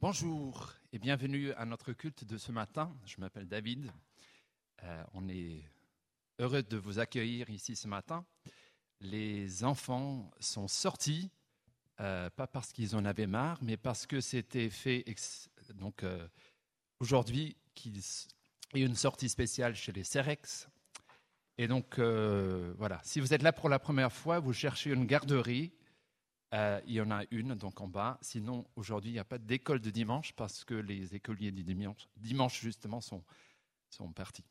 Bonjour et bienvenue à notre culte de ce matin. Je m'appelle David. On est heureux de vous accueillir ici ce matin. Les enfants sont sortis, pas parce qu'ils en avaient marre, mais parce que c'était fait aujourd'hui qu'il y a une sortie spéciale chez les Cerex. Et donc voilà, si vous êtes là pour la première fois, vous cherchez une garderie. Il y en a une donc en bas. Sinon, aujourd'hui, il n'y a pas d'école de dimanche parce que les écoliers du dimanche justement, sont partis.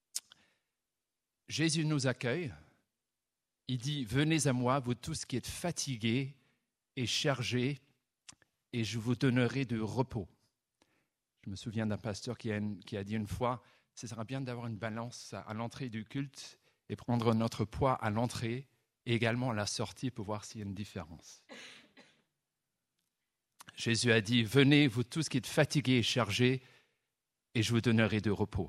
Jésus nous accueille. Il dit « Venez à moi, vous tous qui êtes fatigués et chargés, et je vous donnerai du repos. » Je me souviens d'un pasteur qui a dit une fois « Ce sera bien d'avoir une balance à l'entrée du culte et prendre notre poids à l'entrée. » Et également à la sortie pour voir s'il y a une différence. Jésus a dit, venez vous tous qui êtes fatigués et chargés, et je vous donnerai du repos.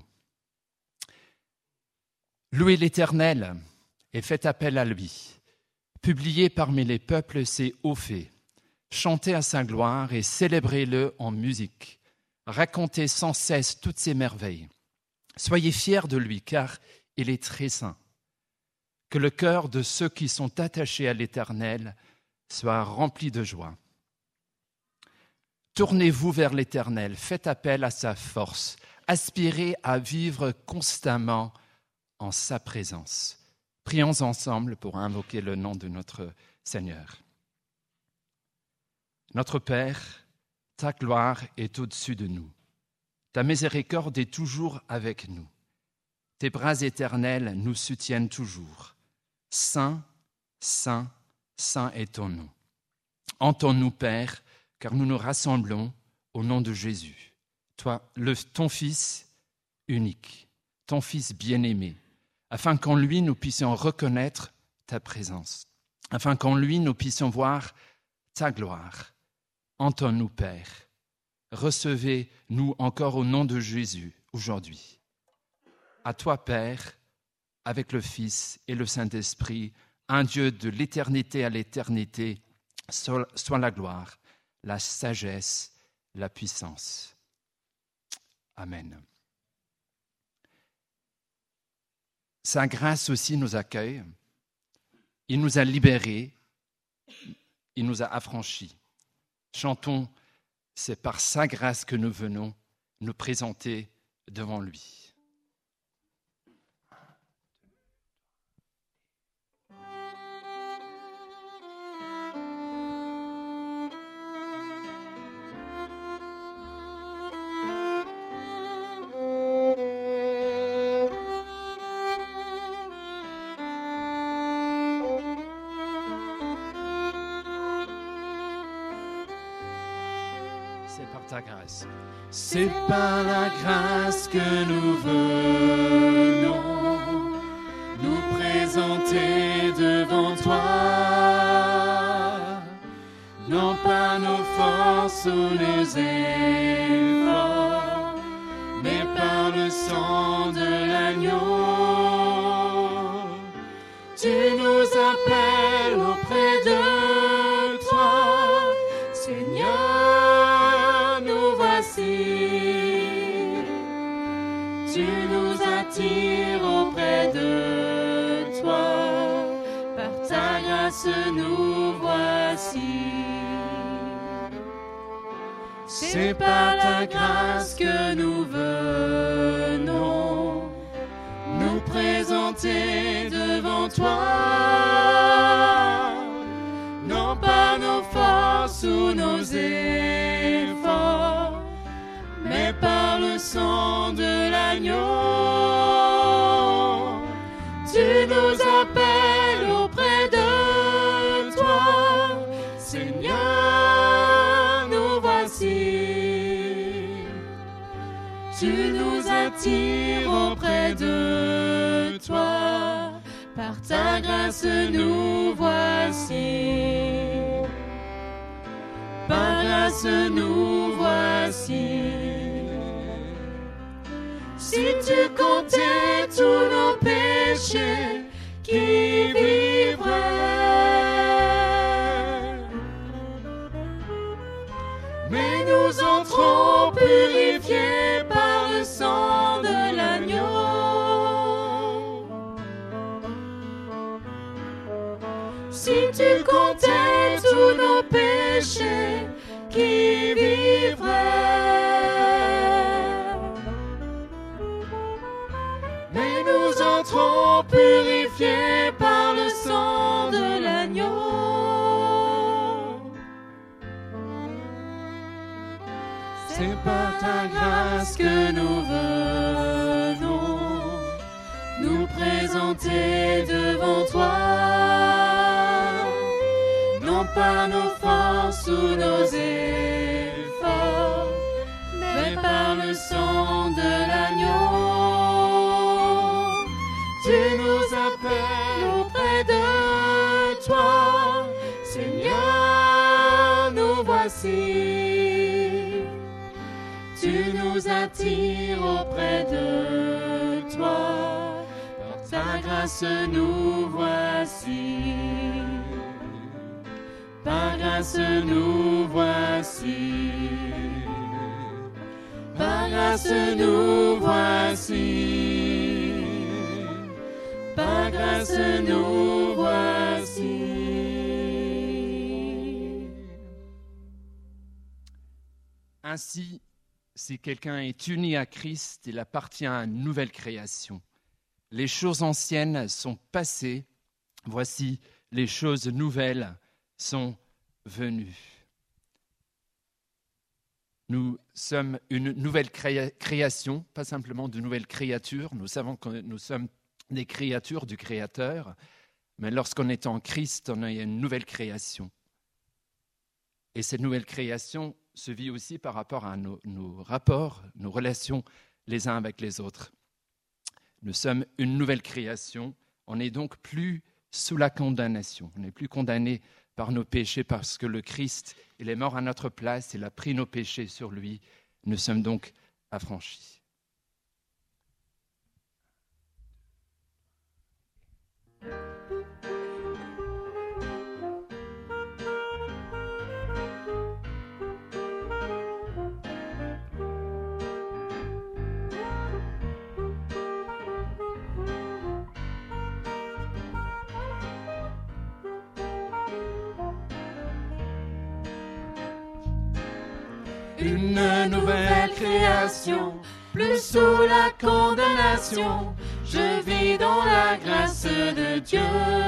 Louez l'Éternel et faites appel à lui. Publiez parmi les peuples ses hauts faits. Chantez à sa gloire et célébrez-le en musique. Racontez sans cesse toutes ses merveilles. Soyez fiers de lui, car il est très saint. Que le cœur de ceux qui sont attachés à l'Éternel soit rempli de joie. Tournez-vous vers l'Éternel, faites appel à sa force, aspirez à vivre constamment en sa présence. Prions ensemble pour invoquer le nom de notre Seigneur. Notre Père, ta gloire est au-dessus de nous. Ta miséricorde est toujours avec nous. Tes bras éternels nous soutiennent toujours. Saint, saint, saint est ton nom. Entends-nous, Père, car nous nous rassemblons au nom de Jésus. Toi, ton Fils unique, ton Fils bien-aimé, afin qu'en lui nous puissions reconnaître ta présence, afin qu'en lui nous puissions voir ta gloire. Entends-nous, Père. Recevez-nous encore au nom de Jésus aujourd'hui. À toi, Père, avec le Fils et le Saint-Esprit, un Dieu de l'éternité à l'éternité, soit la gloire, la sagesse, la puissance. Amen. Sa grâce aussi nous accueille. Il nous a libérés, il nous a affranchis. Chantons, c'est par sa grâce que nous venons nous présenter devant lui. Ta grâce. C'est par la grâce que nous venons nous présenter devant toi, non par nos forces ou les efforts, mais par le sang de l'agneau. Tu nous appelles auprès de toi, Seigneur. Tu nous attires auprès de toi, par ta grâce nous voici. C'est par ta grâce que nous venons nous présenter devant toi, non par nos forces ou nos efforts, mais par le sang de l'agneau. Tu nous appelles auprès de toi, Seigneur, nous voici. Tu nous attires auprès de toi, par ta grâce nous voici. Par grâce nous voici. Si tu comptais tous nos péchés, qui vivrait? Mais nous entrons Si tu comptais tous nos péchés, qui vivrait? Mais nous entrons purifiés par le sang de l'agneau. C'est par ta grâce que nous venons nous présenter devant toi, non par nos forces ou nos efforts, mais par le sang de l'agneau. Tu nous appelles auprès de toi, Seigneur, nous voici. Tu nous attires auprès de toi, par ta grâce nous voici. Par grâce nous voici. Par grâce nous voici. Par grâce nous voici. Ainsi, si quelqu'un est uni à Christ, il appartient à une nouvelle création. Les choses anciennes sont passées, voici les choses nouvelles sont venues. Nous sommes une nouvelle création, pas simplement de nouvelles créatures. Nous savons que nous sommes des créatures du Créateur, mais lorsqu'on est en Christ, on a une nouvelle création. Et cette nouvelle création se vit aussi par rapport à nos rapports, nos relations les uns avec les autres. Nous sommes une nouvelle création, on n'est donc plus sous la condamnation, on n'est plus condamné par nos péchés parce que le Christ, il est mort à notre place, il a pris nos péchés sur lui, nous sommes donc affranchis. Une nouvelle création, plus sous la condamnation. Je vis dans la grâce de Dieu.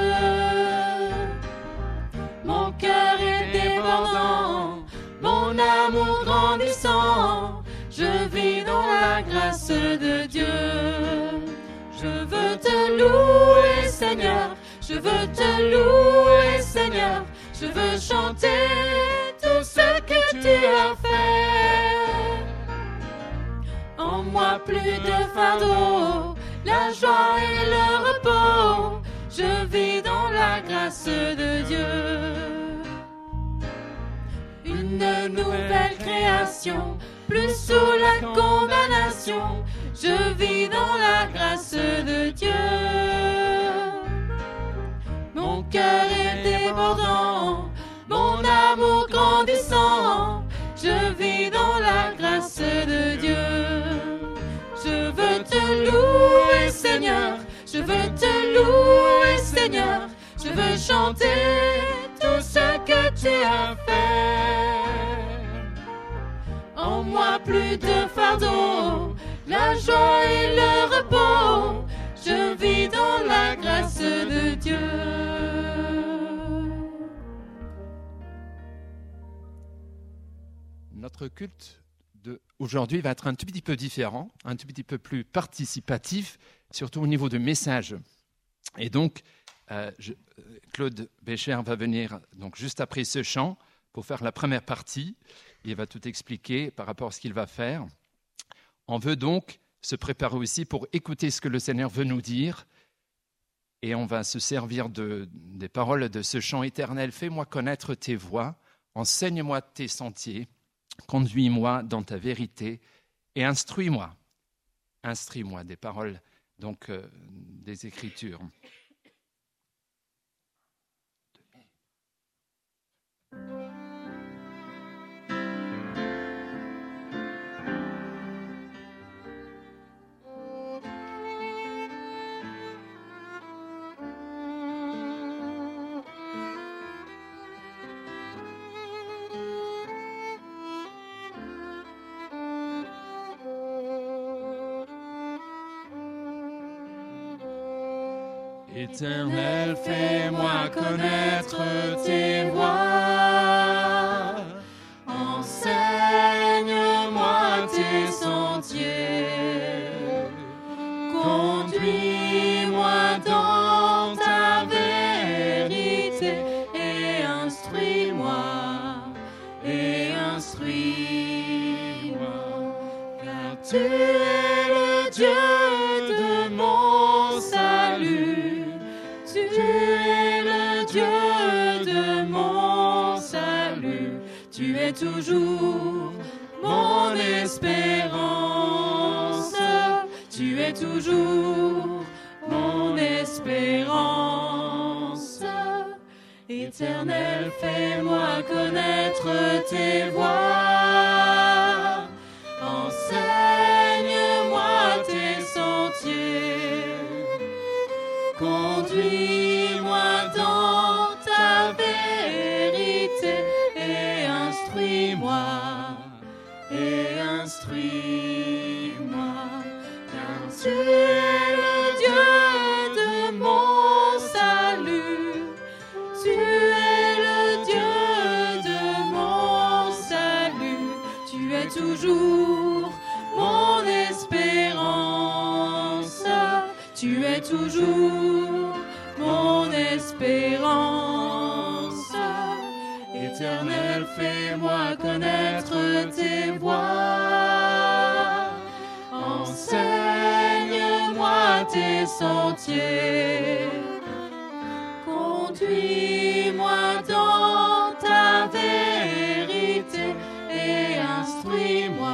Mon cœur est débordant, mon amour grandissant. Je vis dans la grâce de Dieu. Je veux te louer, Seigneur. Je veux te louer, Seigneur. Je veux chanter tout ce que tu as fait. En moi plus de fardeau, la joie et le repos. Je vis dans la grâce de Dieu. Une nouvelle création, plus sous la condamnation. Je vis dans la grâce de Dieu. Mon cœur est débordant, mon amour grandissant. Je vis dans la grâce de Dieu. Je veux te louer, Seigneur. Je veux te louer, Seigneur. Je veux chanter tout ce que tu as fait. En moi plus de fardeau, la joie et le repos. Je vis dans la grâce de Dieu. Notre culte d'aujourd'hui va être un tout petit peu différent, un tout petit peu plus participatif, surtout au niveau du message. Et donc, Claude Bécher va venir donc, juste après ce chant pour faire la première partie. Il va tout expliquer par rapport à ce qu'il va faire. On veut donc se préparer aussi pour écouter ce que le Seigneur veut nous dire. Et on va se servir des paroles de ce chant éternel. Fais-moi connaître tes voies, enseigne-moi tes sentiers, conduis-moi dans ta vérité et instruis-moi. Instruis-moi, des paroles donc des Écritures. Éternel, fais-moi connaître tes voies. Enseigne-moi tes sentiers. Conduis-moi dans ta vérité et instruis-moi, car tu es le Dieu de mon salut. Tu es le Dieu de mon salut. Tu es toujours mon espérance. Tu es toujours mon espérance. Éternel, fais-moi connaître tes voies. Enseigne-moi tes sentiers. Conduis-moi dans ta vérité et instruis-moi, car tu es le Dieu de mon salut. Tu es le Dieu de mon salut. Tu es toujours mon espérance. Tu es toujours mon espérance. Éternel, fais-moi connaître tes voies. Enseigne-moi tes sentiers. Conduis-moi dans ta vérité et instruis-moi,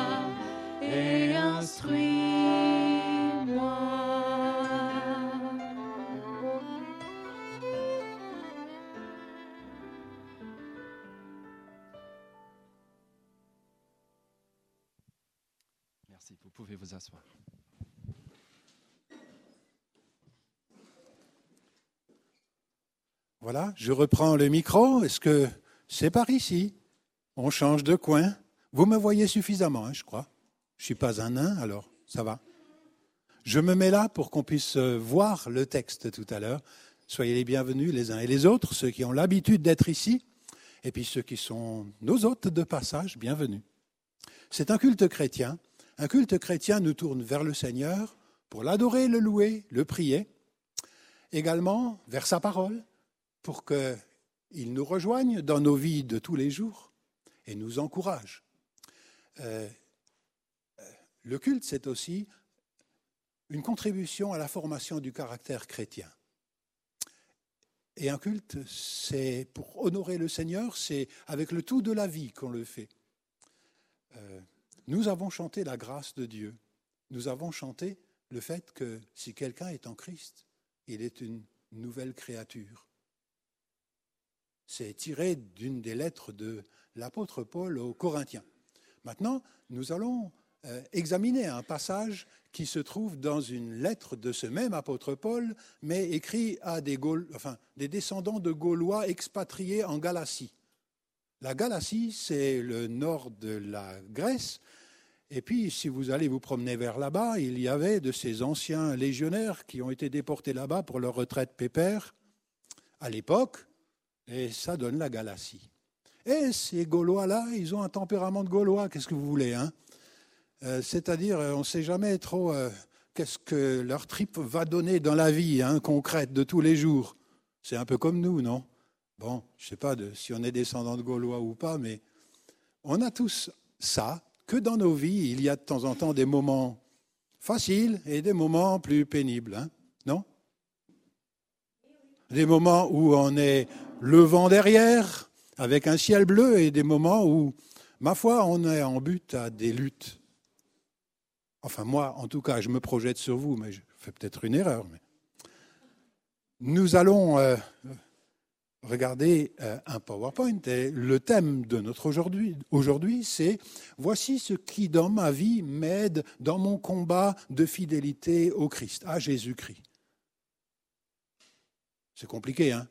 Merci, vous pouvez vous asseoir. Voilà, je reprends le micro. Est-ce que c'est par ici? On change de coin. Vous me voyez suffisamment, hein, je crois. Je ne suis pas un nain, alors ça va. Je me mets là pour qu'on puisse voir le texte tout à l'heure. Soyez les bienvenus les uns et les autres, ceux qui ont l'habitude d'être ici, et puis ceux qui sont nos hôtes de passage, bienvenus. C'est un culte chrétien. Un culte chrétien nous tourne vers le Seigneur pour l'adorer, le louer, le prier. Également vers sa parole, pour qu'il nous rejoigne dans nos vies de tous les jours et nous encourage. Le culte, c'est aussi une contribution à la formation du caractère chrétien. Et un culte, c'est pour honorer le Seigneur, c'est avec le tout de la vie qu'on le fait. Nous avons chanté la grâce de Dieu. Nous avons chanté le fait que si quelqu'un est en Christ, il est une nouvelle créature. C'est tiré d'une des lettres de l'apôtre Paul aux Corinthiens. Maintenant, nous allons examiner un passage qui se trouve dans une lettre de ce même apôtre Paul, mais écrit à des descendants de Gaulois expatriés en Galatie. La Galatie, c'est le nord de la Grèce. Et puis, si vous allez vous promener vers là-bas, il y avait de ces anciens légionnaires qui ont été déportés là-bas pour leur retraite pépère à l'époque, et ça donne la Galatie. Et ces Gaulois-là, ils ont un tempérament de Gaulois, qu'est-ce que vous voulez, hein ? C'est-à-dire, on ne sait jamais trop qu'est-ce que leur trip va donner dans la vie concrète de tous les jours. C'est un peu comme nous, non ? Bon, je ne sais pas si on est descendant de Gaulois ou pas, mais on a tous ça, que dans nos vies, il y a de temps en temps des moments faciles et des moments plus pénibles, non ? Des moments où on est le vent derrière, avec un ciel bleu, et des moments où, ma foi, on est en but à des luttes. Enfin, moi, en tout cas, je me projette sur vous, mais je fais peut-être une erreur. Mais... Nous allons regarder un PowerPoint. Et le thème de notre aujourd'hui, c'est « Voici ce qui, dans ma vie, m'aide dans mon combat de fidélité au Christ, à Jésus-Christ. » C'est compliqué, hein ?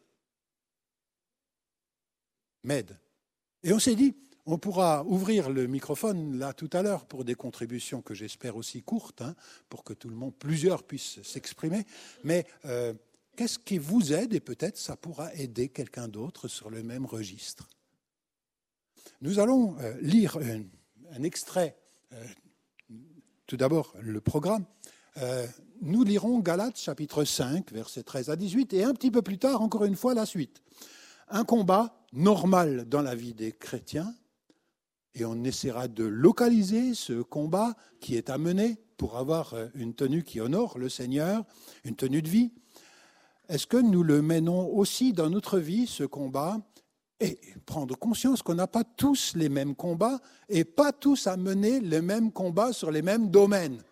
M'aide. Et on s'est dit... On pourra ouvrir le microphone là tout à l'heure pour des contributions que j'espère aussi courtes, pour que tout le monde, plusieurs puissent s'exprimer. Mais Qu'est-ce qui vous aide et peut-être ça pourra aider quelqu'un d'autre sur le même registre. Nous allons lire un extrait, tout d'abord le programme. Nous lirons Galates chapitre 5, versets 13 à 18 et un petit peu plus tard, encore une fois, la suite. Un combat normal dans la vie des chrétiens et on essaiera de localiser ce combat qui est à mener pour avoir une tenue qui honore le Seigneur, une tenue de vie. Est-ce que nous le menons aussi dans notre vie, ce combat, et prendre conscience qu'on n'a pas tous les mêmes combats et pas tous à mener les mêmes combats sur les mêmes domaines.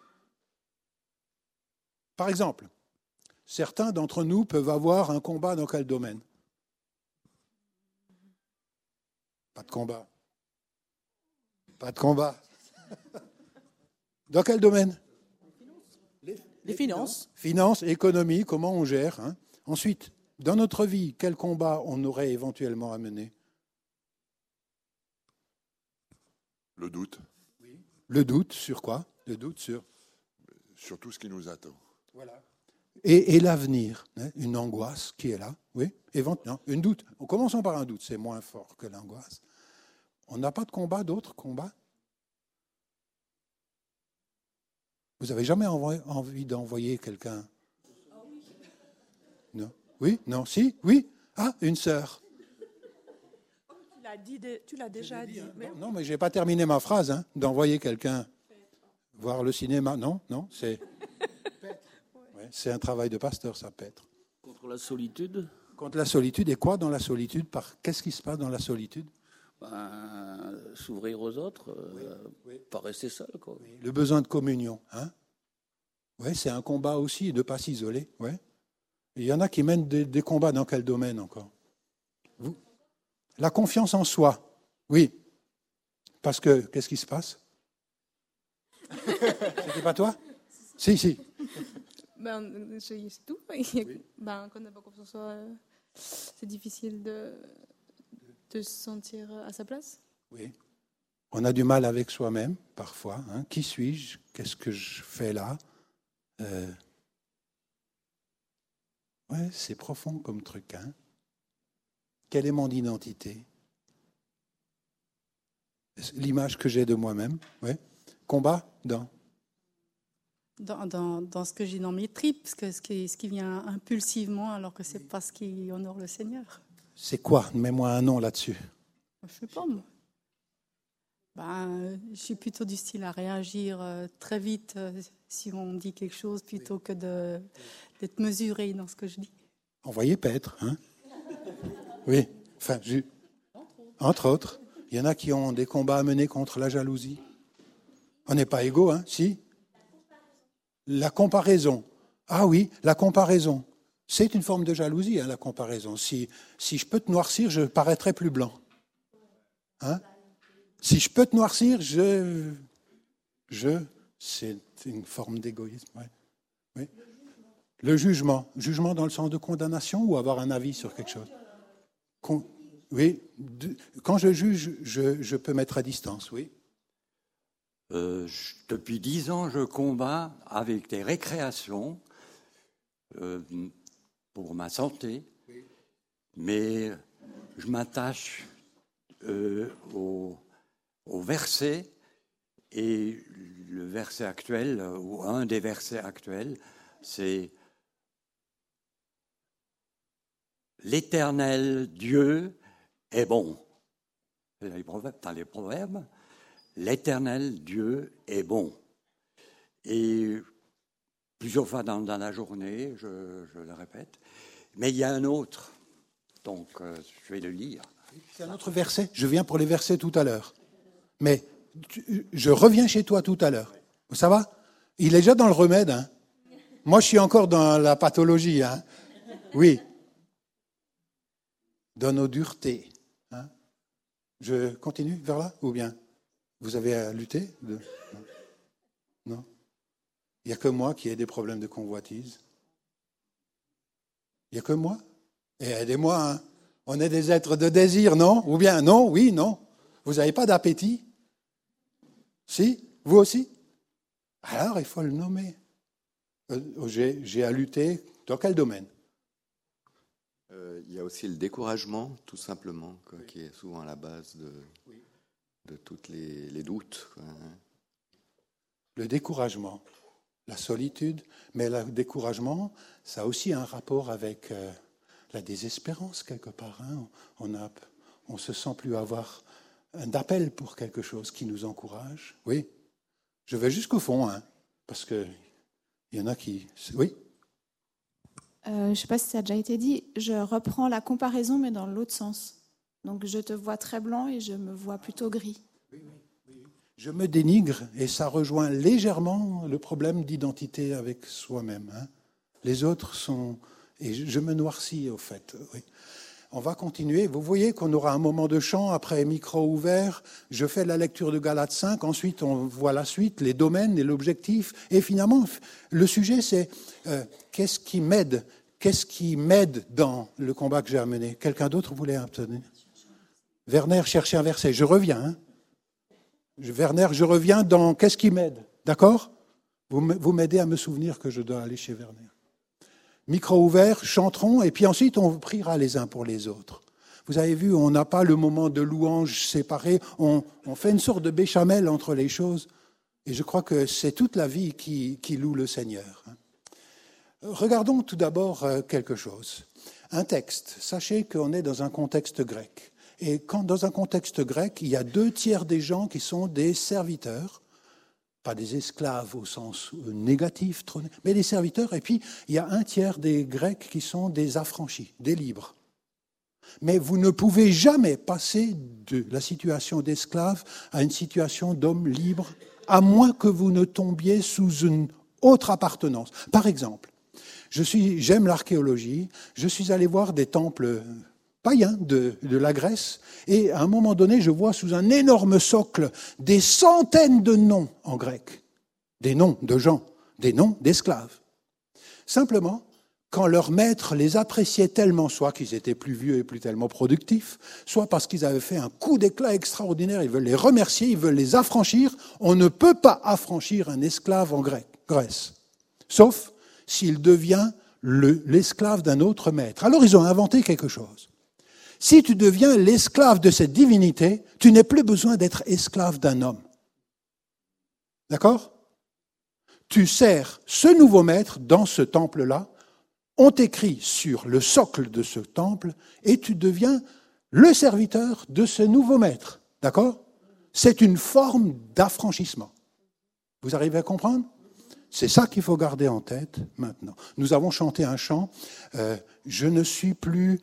Par exemple, certains d'entre nous peuvent avoir un combat dans quel domaine? Pas de combat. Pas de combat. Dans quel domaine? Les finances. Finances, économie, comment on gère. Hein. Ensuite, dans notre vie, quel combat on aurait éventuellement à mener? Le doute. Oui. Le doute sur quoi? Le doute sur tout ce qui nous attend. Voilà. Et l'avenir, hein, une angoisse qui est là. Oui. Non, une doute. Commençons par un doute, c'est moins fort que l'angoisse. On n'a pas de combat, d'autres combats? Vous n'avez jamais envie d'envoyer quelqu'un? Non. Oui? Non? Si? Oui? Ah, une sœur. Tu l'as déjà dit. Non, mais je n'ai pas terminé ma phrase, hein, d'envoyer quelqu'un voir le cinéma. Non, c'est... Ouais, c'est un travail de pasteur, ça, Pêtre. Contre la solitude? Contre la solitude. Et quoi dans la solitude? Qu'est-ce qui se passe dans la solitude? S'ouvrir aux autres, oui. Pas rester seul. Quoi. Oui, le besoin de communion. Hein? Oui, c'est un combat aussi, de ne pas s'isoler. Ouais. Il y en a qui mènent des combats dans quel domaine encore? Vous? La confiance en soi. Oui. Parce que, qu'est-ce qui se passe? C'était pas toi? Si. C'est tout. Oui. Quand on n'a pas confiance en soi, c'est difficile de se sentir à sa place. Oui. On a du mal avec soi-même, parfois. Hein. Qui suis-je? Qu'est-ce que je fais là? Ouais, c'est profond comme truc. Hein. Quelle est mon identité? L'image que j'ai de moi-même. Ouais. Combat dans ce que j'ai dans mes tripes, ce qui vient impulsivement, alors que c'est pas ce qui honore le Seigneur. C'est quoi? Mets-moi un nom là-dessus. Je sais pas, moi. Je suis plutôt du style à réagir très vite si on dit quelque chose, plutôt que d'être mesuré dans ce que je dis. Envoyez Pêtre, hein? Oui, enfin, entre autres. Il y en a qui ont des combats à mener contre la jalousie. On n'est pas égaux, hein? Si? La comparaison. Ah oui, la comparaison. C'est une forme de jalousie, hein, la comparaison. Si je peux te noircir, je paraîtrai plus blanc. Hein? Si je peux te noircir, c'est une forme d'égoïsme. Ouais. Oui. Le jugement. Jugement dans le sens de condamnation ou avoir un avis sur quelque chose? Oui. Quand je juge, je peux mettre à distance, oui. Depuis 10 ans, je combats avec des récréations pour ma santé, mais je m'attache au verset, et le verset actuel, ou un des versets actuels, c'est « L'Éternel Dieu est bon ». Dans les Proverbes, l'Éternel Dieu est bon. Et plusieurs fois dans la journée, je le répète. Mais il y a un autre, donc je vais le lire. C'est un autre verset. Je viens pour les versets tout à l'heure. Mais je reviens chez toi tout à l'heure. Ça va? Il est déjà dans le remède. Hein? Moi, je suis encore dans la pathologie. Hein? Oui. Dans nos duretés. Hein? Je continue vers là ou bien? Vous avez à lutter? Non? Il n'y a que moi qui ai des problèmes de convoitise. Il n'y a que moi? Et aidez-moi, hein? On est des êtres de désir, non? Ou bien non? Oui, non? Vous n'avez pas d'appétit? Si? Vous aussi? Alors, il faut le nommer. J'ai à lutter dans quel domaine? Il y a aussi le découragement, tout simplement, quoi, qui est souvent à la base de toutes les doutes, quoi. Le découragement, la solitude, mais le découragement, ça a aussi un rapport avec la désespérance quelque part. Hein. On se sent plus avoir un appel pour quelque chose qui nous encourage. Oui, je vais jusqu'au fond, hein, parce qu'il y en a qui... Oui. Je ne sais pas si ça a déjà été dit, je reprends la comparaison, mais dans l'autre sens. Donc je te vois très blanc et je me vois plutôt gris. Oui. Je me dénigre et ça rejoint légèrement le problème d'identité avec soi-même. Hein. Les autres sont... Et je me noircis, au fait. Oui. On va continuer. Vous voyez qu'on aura un moment de chant, après micro ouvert. Je fais la lecture de Galates 5. Ensuite, on voit la suite, les domaines et l'objectif. Et finalement, le sujet, c'est qu'est-ce qui m'aide dans le combat que j'ai à mener. Quelqu'un d'autre voulait obtenir? Werner, cherchez un verset. Je reviens. Hein. Werner, je reviens dans qu'est-ce qui m'aide. D'accord? Vous m'aidez à me souvenir que je dois aller chez Werner. Micro ouvert, chanterons, et puis ensuite on priera les uns pour les autres. Vous avez vu, on n'a pas le moment de louange séparé, on fait une sorte de béchamel entre les choses, et je crois que c'est toute la vie qui loue le Seigneur. Regardons tout d'abord quelque chose. Un texte. Sachez qu'on est dans un contexte grec. Et quand dans un contexte grec, il y a 2/3 des gens qui sont des serviteurs, pas des esclaves au sens négatif, mais des serviteurs. Et puis, il y a 1/3 des Grecs qui sont des affranchis, des libres. Mais vous ne pouvez jamais passer de la situation d'esclave à une situation d'homme libre, à moins que vous ne tombiez sous une autre appartenance. Par exemple, j'aime l'archéologie, je suis allé voir des temples païens de la Grèce, et à un moment donné, je vois sous un énorme socle des centaines de noms en grec, des noms de gens, des noms d'esclaves. Simplement, quand leurs maîtres les appréciaient tellement, soit qu'ils étaient plus vieux et plus tellement productifs, soit parce qu'ils avaient fait un coup d'éclat extraordinaire, ils veulent les remercier, ils veulent les affranchir, on ne peut pas affranchir un esclave en Grèce, sauf s'il devient l'esclave d'un autre maître. Alors ils ont inventé quelque chose. Si tu deviens l'esclave de cette divinité, tu n'as plus besoin d'être esclave d'un homme. D'accord? Tu sers ce nouveau maître dans ce temple-là, on t'écrit sur le socle de ce temple et tu deviens le serviteur de ce nouveau maître. D'accord? C'est une forme d'affranchissement. Vous arrivez à comprendre? C'est ça qu'il faut garder en tête maintenant. Nous avons chanté un chant, je ne suis plus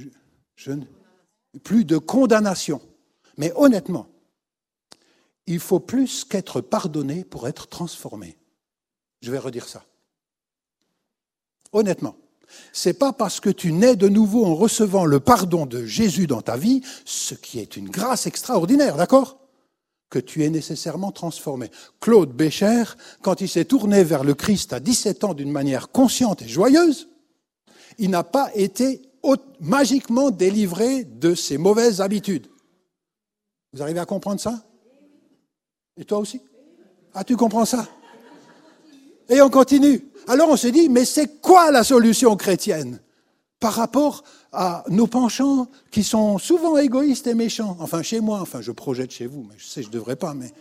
de condamnation. Mais honnêtement, il faut plus qu'être pardonné pour être transformé. Je vais redire ça. Honnêtement, c'est pas parce que tu nais de nouveau en recevant le pardon de Jésus dans ta vie, ce qui est une grâce extraordinaire, d'accord, que tu es nécessairement transformé. Claude Bécher, quand il s'est tourné vers le Christ à 17 ans d'une manière consciente et joyeuse, il n'a pas été magiquement délivré de ses mauvaises habitudes. Vous arrivez à comprendre ça? Et toi aussi? Ah, tu comprends ça? Et on continue. Alors on se dit, mais c'est quoi la solution chrétienne par rapport à nos penchants qui sont souvent égoïstes et méchants? Enfin, chez moi, je projette chez vous, mais je sais que je ne devrais pas, mais...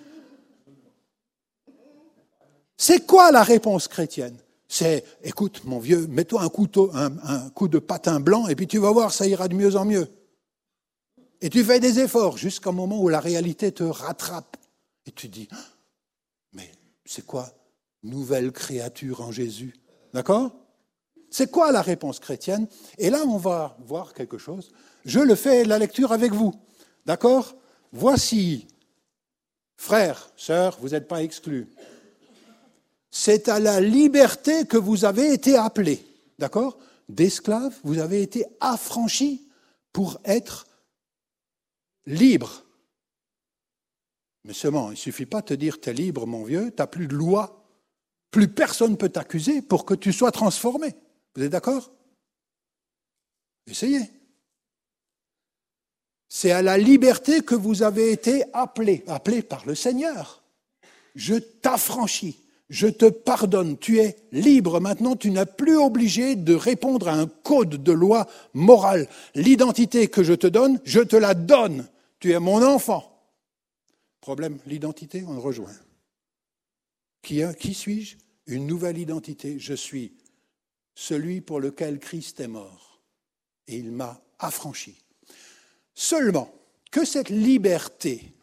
C'est quoi la réponse chrétienne? C'est, écoute, mon vieux, mets-toi un coup de patin blanc et puis tu vas voir, ça ira de mieux en mieux. Et tu fais des efforts jusqu'au moment où la réalité te rattrape. Et tu dis, mais c'est quoi? Nouvelle créature en Jésus. D'accord? C'est quoi la réponse chrétienne? Et là, on va voir quelque chose. Je le fais la lecture avec vous. D'accord? Voici, frères, sœurs, vous n'êtes pas exclus. C'est à la liberté que vous avez été appelés. D'accord? D'esclaves, vous avez été affranchis pour être libres. Mais seulement, il ne suffit pas de te dire, t'es libre, mon vieux, t'as plus de loi. Plus personne ne peut t'accuser pour que tu sois transformé. Vous êtes d'accord? Essayez. C'est à la liberté que vous avez été appelés par le Seigneur. Je t'affranchis, Je te pardonne, tu es libre. Maintenant, tu n'es plus obligé de répondre à un code de loi morale. L'identité que je te la donne. Tu es mon enfant. Problème, l'identité, on le rejoint. Qui suis-je? Une nouvelle identité. Je suis celui pour lequel Christ est mort. Et il m'a affranchi. Seulement que cette liberté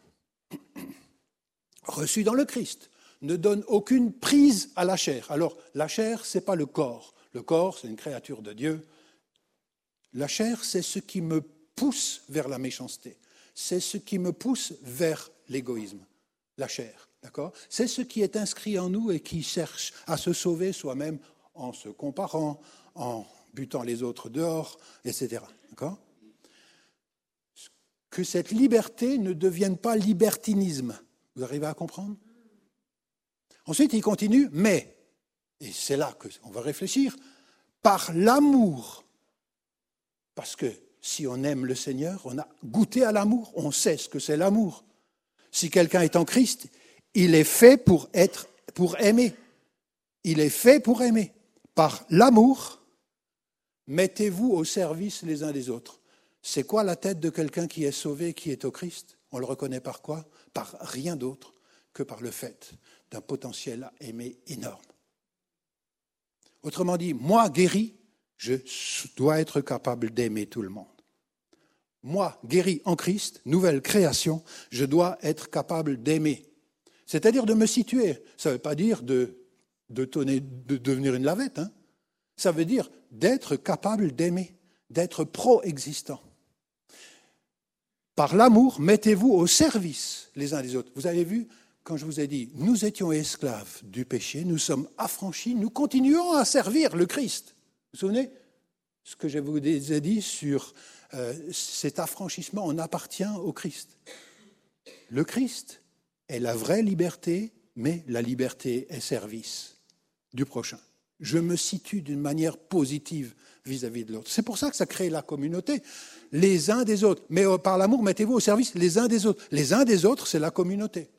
reçue dans le Christ ne donne aucune prise à la chair. Alors, la chair, ce n'est pas le corps. Le corps, c'est une créature de Dieu. La chair, c'est ce qui me pousse vers la méchanceté. C'est ce qui me pousse vers l'égoïsme. La chair, d'accord? C'est ce qui est inscrit en nous et qui cherche à se sauver soi-même en se comparant, en butant les autres dehors, etc. D'accord? Que cette liberté ne devienne pas libertinisme. Vous arrivez à comprendre? Ensuite, il continue, mais, et c'est là qu'on va réfléchir, par l'amour. Parce que si on aime le Seigneur, on a goûté à l'amour, on sait ce que c'est l'amour. Si quelqu'un est en Christ, il est fait pour aimer. Il est fait pour aimer. Par l'amour, mettez-vous au service les uns des autres. C'est quoi la tête de quelqu'un qui est sauvé, qui est au Christ? On le reconnaît par quoi? Par rien d'autre que par le fait d'un potentiel à aimer énorme. Autrement dit, moi guéri, je dois être capable d'aimer tout le monde. Moi guéri en Christ, nouvelle création, je dois être capable d'aimer. C'est-à-dire de me situer. Ça ne veut pas dire de devenir une lavette. Hein. Ça veut dire d'être capable d'aimer, d'être pro-existant. Par l'amour, mettez-vous au service les uns des autres. Vous avez vu, quand je vous ai dit, nous étions esclaves du péché, nous sommes affranchis, nous continuons à servir le Christ. Vous vous souvenez ce que je vous ai dit sur cet affranchissement? On appartient au Christ. Le Christ est la vraie liberté, mais la liberté est service du prochain. Je me situe d'une manière positive vis-à-vis de l'autre. C'est pour ça que ça crée la communauté, les uns des autres. Mais par l'amour, mettez-vous au service les uns des autres. Les uns des autres, c'est la communauté.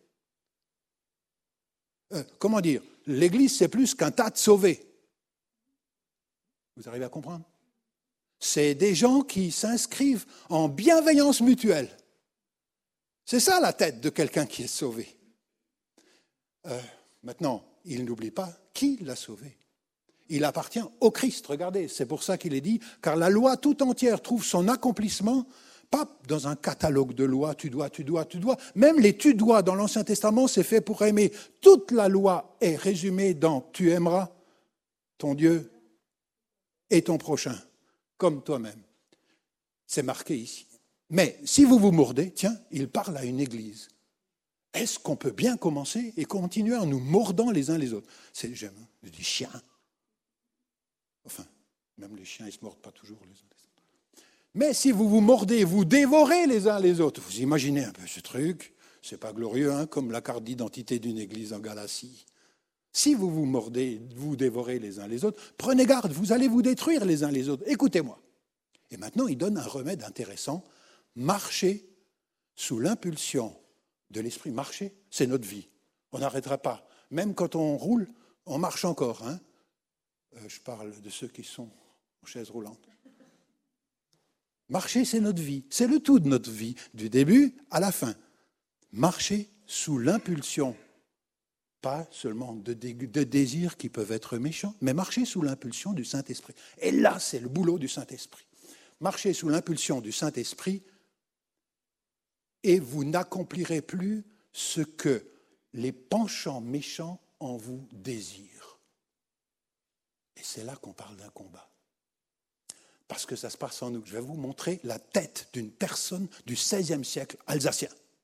Comment dire? L'Église, c'est plus qu'un tas de sauvés. Vous arrivez à comprendre? C'est des gens qui s'inscrivent en bienveillance mutuelle. C'est ça la tête de quelqu'un qui est sauvé. Maintenant, il n'oublie pas qui l'a sauvé. Il appartient au Christ, regardez, c'est pour ça qu'il est dit, car la loi tout entière trouve son accomplissement, pas dans un catalogue de lois, tu dois. Même les tu dois dans l'Ancien Testament, c'est fait pour aimer. Toute la loi est résumée dans tu aimeras ton Dieu et ton prochain, comme toi-même. C'est marqué ici. Mais si vous vous mordez, tiens, il parle à une église. Est-ce qu'on peut bien commencer et continuer en nous mordant les uns les autres? J'aime des chiens. Enfin, même les chiens, ils ne se mordent pas toujours les uns les autres. Mais si vous vous mordez, vous dévorez les uns les autres. Vous imaginez un peu ce truc. C'est pas glorieux, hein, comme la carte d'identité d'une église en Galatie. Si vous vous mordez, vous dévorez les uns les autres, prenez garde, vous allez vous détruire les uns les autres. Écoutez-moi. Et maintenant, il donne un remède intéressant. Marcher sous l'impulsion de l'esprit. Marcher, c'est notre vie. On n'arrêtera pas. Même quand on roule, on marche encore. Hein. Je parle de ceux qui sont en chaise roulante. Marcher, c'est notre vie. C'est le tout de notre vie, du début à la fin. Marcher sous l'impulsion, pas seulement de désirs qui peuvent être méchants, mais marcher sous l'impulsion du Saint-Esprit. Et là, c'est le boulot du Saint-Esprit. Marcher sous l'impulsion du Saint-Esprit et vous n'accomplirez plus ce que les penchants méchants en vous désirent. Et c'est là qu'on parle d'un combat. Parce que ça se passe en nous. Je vais vous montrer la tête d'une personne du XVIe siècle alsacien.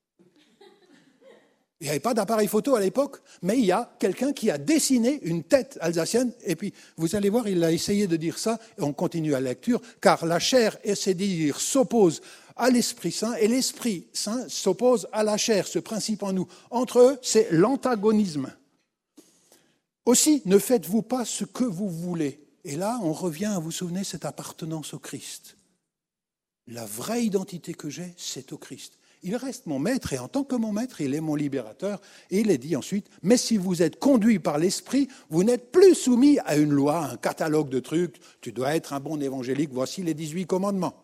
Il n'y avait pas d'appareil photo à l'époque, mais il y a quelqu'un qui a dessiné une tête alsacienne. Et puis, vous allez voir, il a essayé de dire ça, et on continue à la lecture, car la chair et ses désirs s'opposent à l'Esprit Saint, et l'Esprit Saint s'oppose à la chair, ce principe en nous. Entre eux, c'est l'antagonisme. Aussi, ne faites-vous pas ce que vous voulez. Et là, on revient à vous souvenir cette appartenance au Christ. La vraie identité que j'ai, c'est au Christ. il reste mon maître, et en tant que mon maître, il est mon libérateur. Et il est dit ensuite, mais si vous êtes conduit par l'Esprit, vous n'êtes plus soumis à une loi, un catalogue de trucs. Tu dois être un bon évangélique, voici les 18 commandements.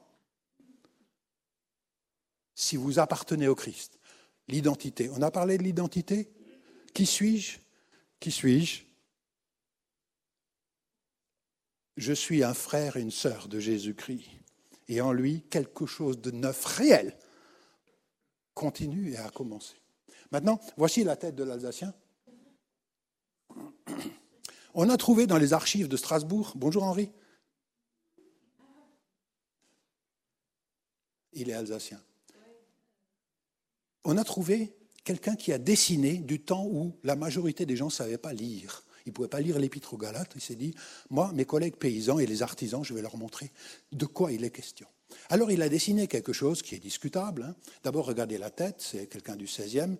Si vous appartenez au Christ, l'identité. On a parlé de l'identité. Qui suis-je ? Qui suis-je ? Je suis un frère et une sœur de Jésus-Christ. Et en lui, quelque chose de neuf, réel, continue et a commencé. Maintenant, voici la tête de l'Alsacien. On a trouvé dans les archives de Strasbourg, bonjour Henri, il est alsacien. On a trouvé quelqu'un qui a dessiné du temps où la majorité des gens ne savaient pas lire. Ils ne pouvaient pas lire l'Épître aux Galates. Il s'est dit, moi, mes collègues paysans et les artisans, je vais leur montrer de quoi il est question. Alors, il a dessiné quelque chose qui est discutable. Hein. D'abord, regardez la tête, c'est quelqu'un du 16e.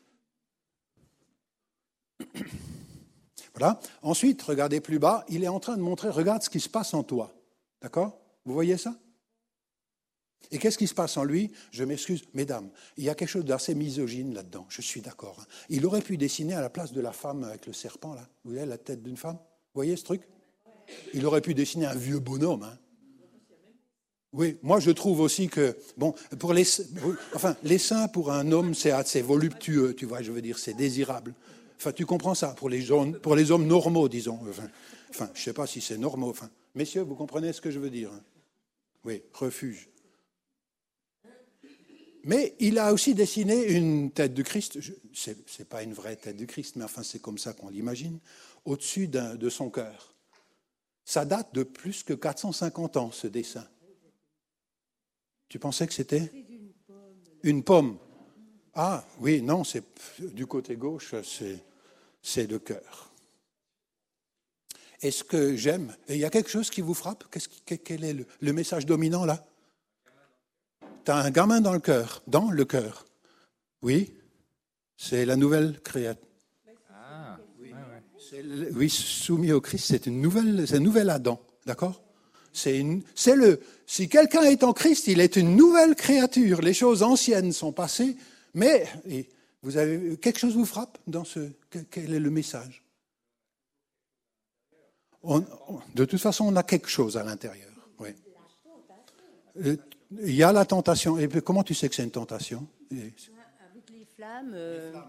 Voilà. Ensuite, regardez plus bas, il est en train de montrer, regarde ce qui se passe en toi. D'accord ? Vous voyez ça ? Et qu'est-ce qui se passe en lui ? Je m'excuse, mesdames, il y a quelque chose d'assez misogyne là-dedans, je suis d'accord. Hein. Il aurait pu dessiner à la place de la femme avec le serpent, là. Vous voyez la tête d'une femme ? Vous voyez ce truc ? Il aurait pu dessiner un vieux bonhomme. Hein. Oui, moi je trouve aussi que, bon, pour les seins pour un homme, c'est assez voluptueux, tu vois, je veux dire, c'est désirable. Enfin, tu comprends ça, pour les hommes normaux, disons. Enfin, je ne sais pas si c'est normaux. Enfin, messieurs, vous comprenez ce que je veux dire ? Hein. Oui, refuge. Mais il a aussi dessiné une tête de Christ, ce n'est pas une vraie tête de Christ, mais enfin c'est comme ça qu'on l'imagine, au-dessus de son cœur. Ça date de plus que 450 ans, ce dessin. Tu pensais que c'était ? Une pomme. Ah oui, non, c'est du côté gauche, c'est le cœur. Est-ce que j'aime ? Il y a quelque chose qui vous frappe ? Quel est le message dominant là ? Tu as un gamin dans le cœur. Oui, c'est la nouvelle créature. Ah, Oui, soumis au Christ, c'est un nouvel Adam, d'accord ? Si quelqu'un est en Christ, il est une nouvelle créature. Les choses anciennes sont passées, mais quelque chose vous frappe dans quel est le message ? De toute façon, on a quelque chose à l'intérieur. Oui. Il y a la tentation. Et comment tu sais que c'est une tentation ? Avec les flammes. Hein ?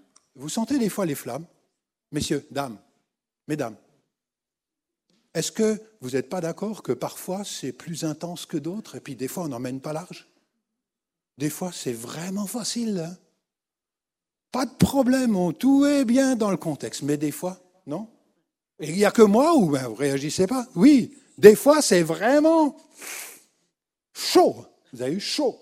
Vous sentez des fois les flammes ? Messieurs, dames, mesdames, est-ce que vous n'êtes pas d'accord que parfois c'est plus intense que d'autres et puis des fois on n'emmène pas large ? Des fois c'est vraiment facile. Hein ? Pas de problème, tout est bien dans le contexte. Mais des fois, non ? Et il n'y a que moi ou vous ne réagissez pas ? Oui, des fois c'est vraiment chaud. Vous avez eu chaud.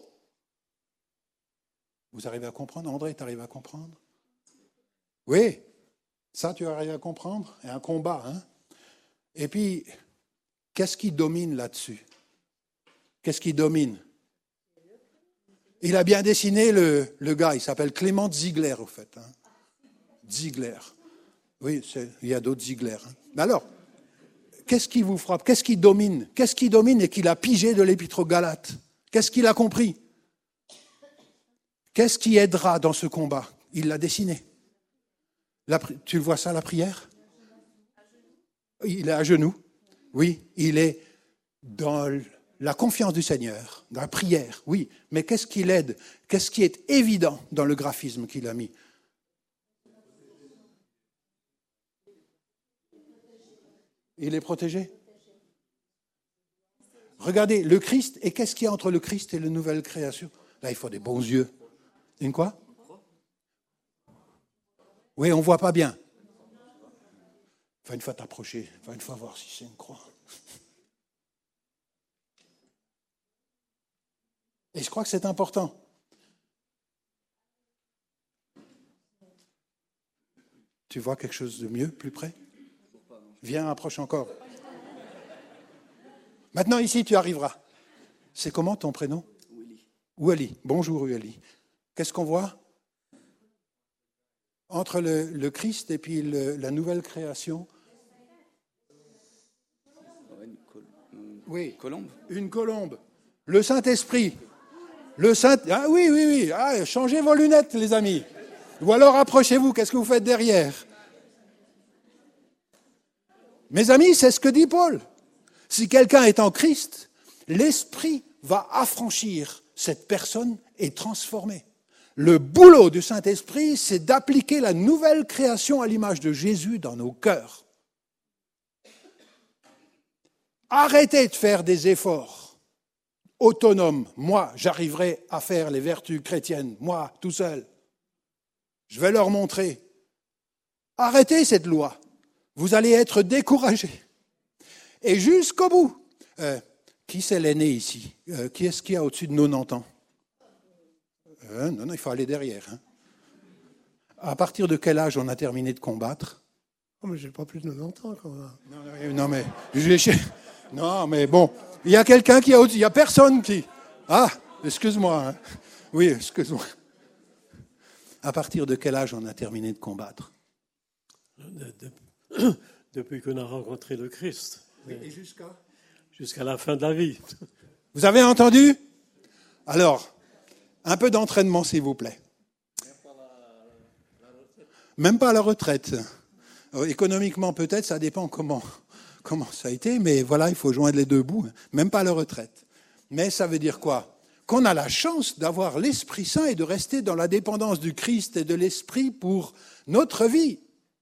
Vous arrivez à comprendre ? André, tu arrives à comprendre ? Oui, ça tu arrives à comprendre ? C'est un combat, hein ? Et puis, qu'est-ce qui domine là-dessus ? Qu'est-ce qui domine ? Il a bien dessiné le gars, il s'appelle Clément Ziegler, au fait. Hein. Ziegler. Oui, il y a d'autres Ziegler. Hein. Mais alors, qu'est-ce qui vous frappe ? Qu'est-ce qui domine ? Qu'est-ce qui domine et qu'il a pigé de l'Épître aux Galates ? Qu'est-ce qu'il a compris ? Qu'est-ce qui aidera dans ce combat ? Il l'a dessiné. Tu le vois ça, la prière ? Il est à genoux. Oui, il est dans la confiance du Seigneur, dans la prière, oui. Mais qu'est-ce qui l'aide ? Qu'est-ce qui est évident dans le graphisme qu'il a mis ? Il est protégé ? Regardez, le Christ, et qu'est-ce qu'il y a entre le Christ et la nouvelle création ? Là, il faut des bons yeux. Une quoi ? Oui, on ne voit pas bien. Va une fois t'approcher, va une fois voir si c'est une croix. Et je crois que c'est important. Tu vois quelque chose de mieux, plus près ? Viens, approche encore. Maintenant, ici, tu arriveras. C'est comment ton prénom ? Ouali. Bonjour, Ouali. Qu'est-ce qu'on voit ? Entre le Christ et puis la nouvelle création. Oui. Colombe. Une colombe. Le Saint-Esprit. Le Saint... Ah oui. Ah, changez vos lunettes, les amis. Ou alors approchez-vous, qu'est-ce que vous faites derrière? Mes amis, c'est ce que dit Paul. Si quelqu'un est en Christ, l'Esprit va affranchir cette personne et transformer. Le boulot du Saint-Esprit, c'est d'appliquer la nouvelle création à l'image de Jésus dans nos cœurs. Arrêtez de faire des efforts autonomes. Moi, j'arriverai à faire les vertus chrétiennes, moi, tout seul. Je vais leur montrer. Arrêtez cette loi. Vous allez être découragés. Et jusqu'au bout. Qui c'est l'aîné ici? Qui est-ce qu'il y a au-dessus de 90 ans? Non, il faut aller derrière. Hein. À partir de quel âge on a terminé de combattre? Oh, mais j'ai pas plus de 90 ans quand même. Non, mais bon, il y a quelqu'un qui est au-dessus. Il n'y a personne qui... Ah, excuse-moi. Hein. Oui, excuse-moi. À partir de quel âge on a terminé de combattre? Depuis qu'on a rencontré le Christ. Et jusqu'à? Jusqu'à la fin de la vie. Vous avez entendu? Alors, un peu d'entraînement, s'il vous plaît. Même pas à la retraite. Économiquement, peut-être, ça dépend comment ça a été, mais voilà, il faut joindre les deux bouts. Même pas à la retraite. Mais ça veut dire quoi? Qu'on a la chance d'avoir l'Esprit Saint et de rester dans la dépendance du Christ et de l'Esprit pour notre vie.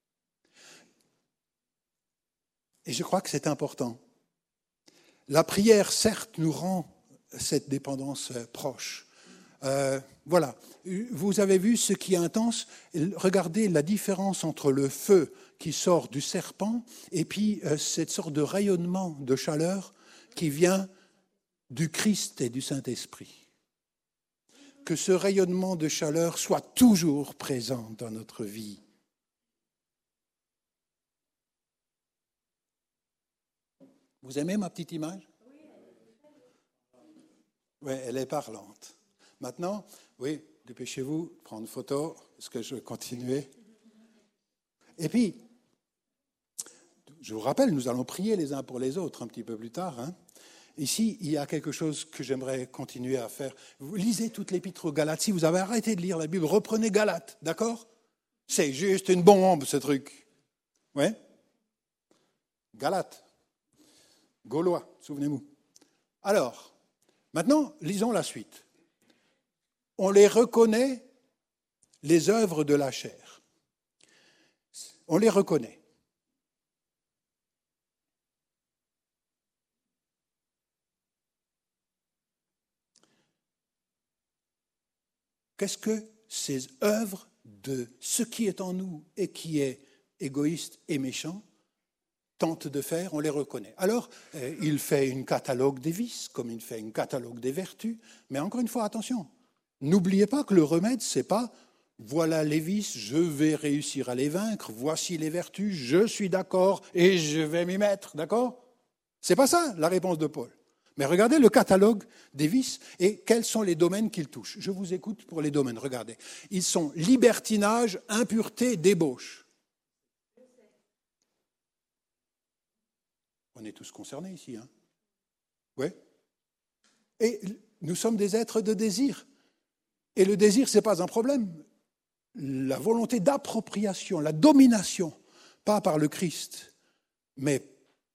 Et je crois que c'est important. La prière, certes, nous rend cette dépendance proche. Voilà. Vous avez vu ce qui est intense. Regardez la différence entre le feu qui sort du serpent et puis cette sorte de rayonnement de chaleur qui vient du Christ et du Saint-Esprit. Que ce rayonnement de chaleur soit toujours présent dans notre vie. Vous aimez ma petite image? Oui, elle est parlante. Maintenant, oui, dépêchez-vous, prendre une photo, parce que je vais continuer. Et puis, je vous rappelle, nous allons prier les uns pour les autres un petit peu plus tard. Hein. Ici, il y a quelque chose que j'aimerais continuer à faire. Vous lisez toute l'épître aux Galates. Si vous avez arrêté de lire la Bible, reprenez Galates, d'accord? C'est juste une bombe, ce truc. Oui? Galates. Gaulois, souvenez-vous. Alors, maintenant, lisons la suite. On les reconnaît, les œuvres de la chair. On les reconnaît. Qu'est-ce que ces œuvres de ce qui est en nous et qui est égoïste et méchant tente de faire, on les reconnaît. Alors, il fait un catalogue des vices, comme il fait un catalogue des vertus, mais encore une fois, attention, n'oubliez pas que le remède, c'est pas « voilà les vices, je vais réussir à les vaincre, voici les vertus, je suis d'accord et je vais m'y mettre », d'accord? C'est pas ça la réponse de Paul. Mais regardez le catalogue des vices et quels sont les domaines qu'il touche. Je vous écoute pour les domaines, regardez. Ils sont libertinage, impureté, débauche. On est tous concernés ici, hein? Oui. Et nous sommes des êtres de désir. Et le désir, ce n'est pas un problème. La volonté d'appropriation, la domination, pas par le Christ, mais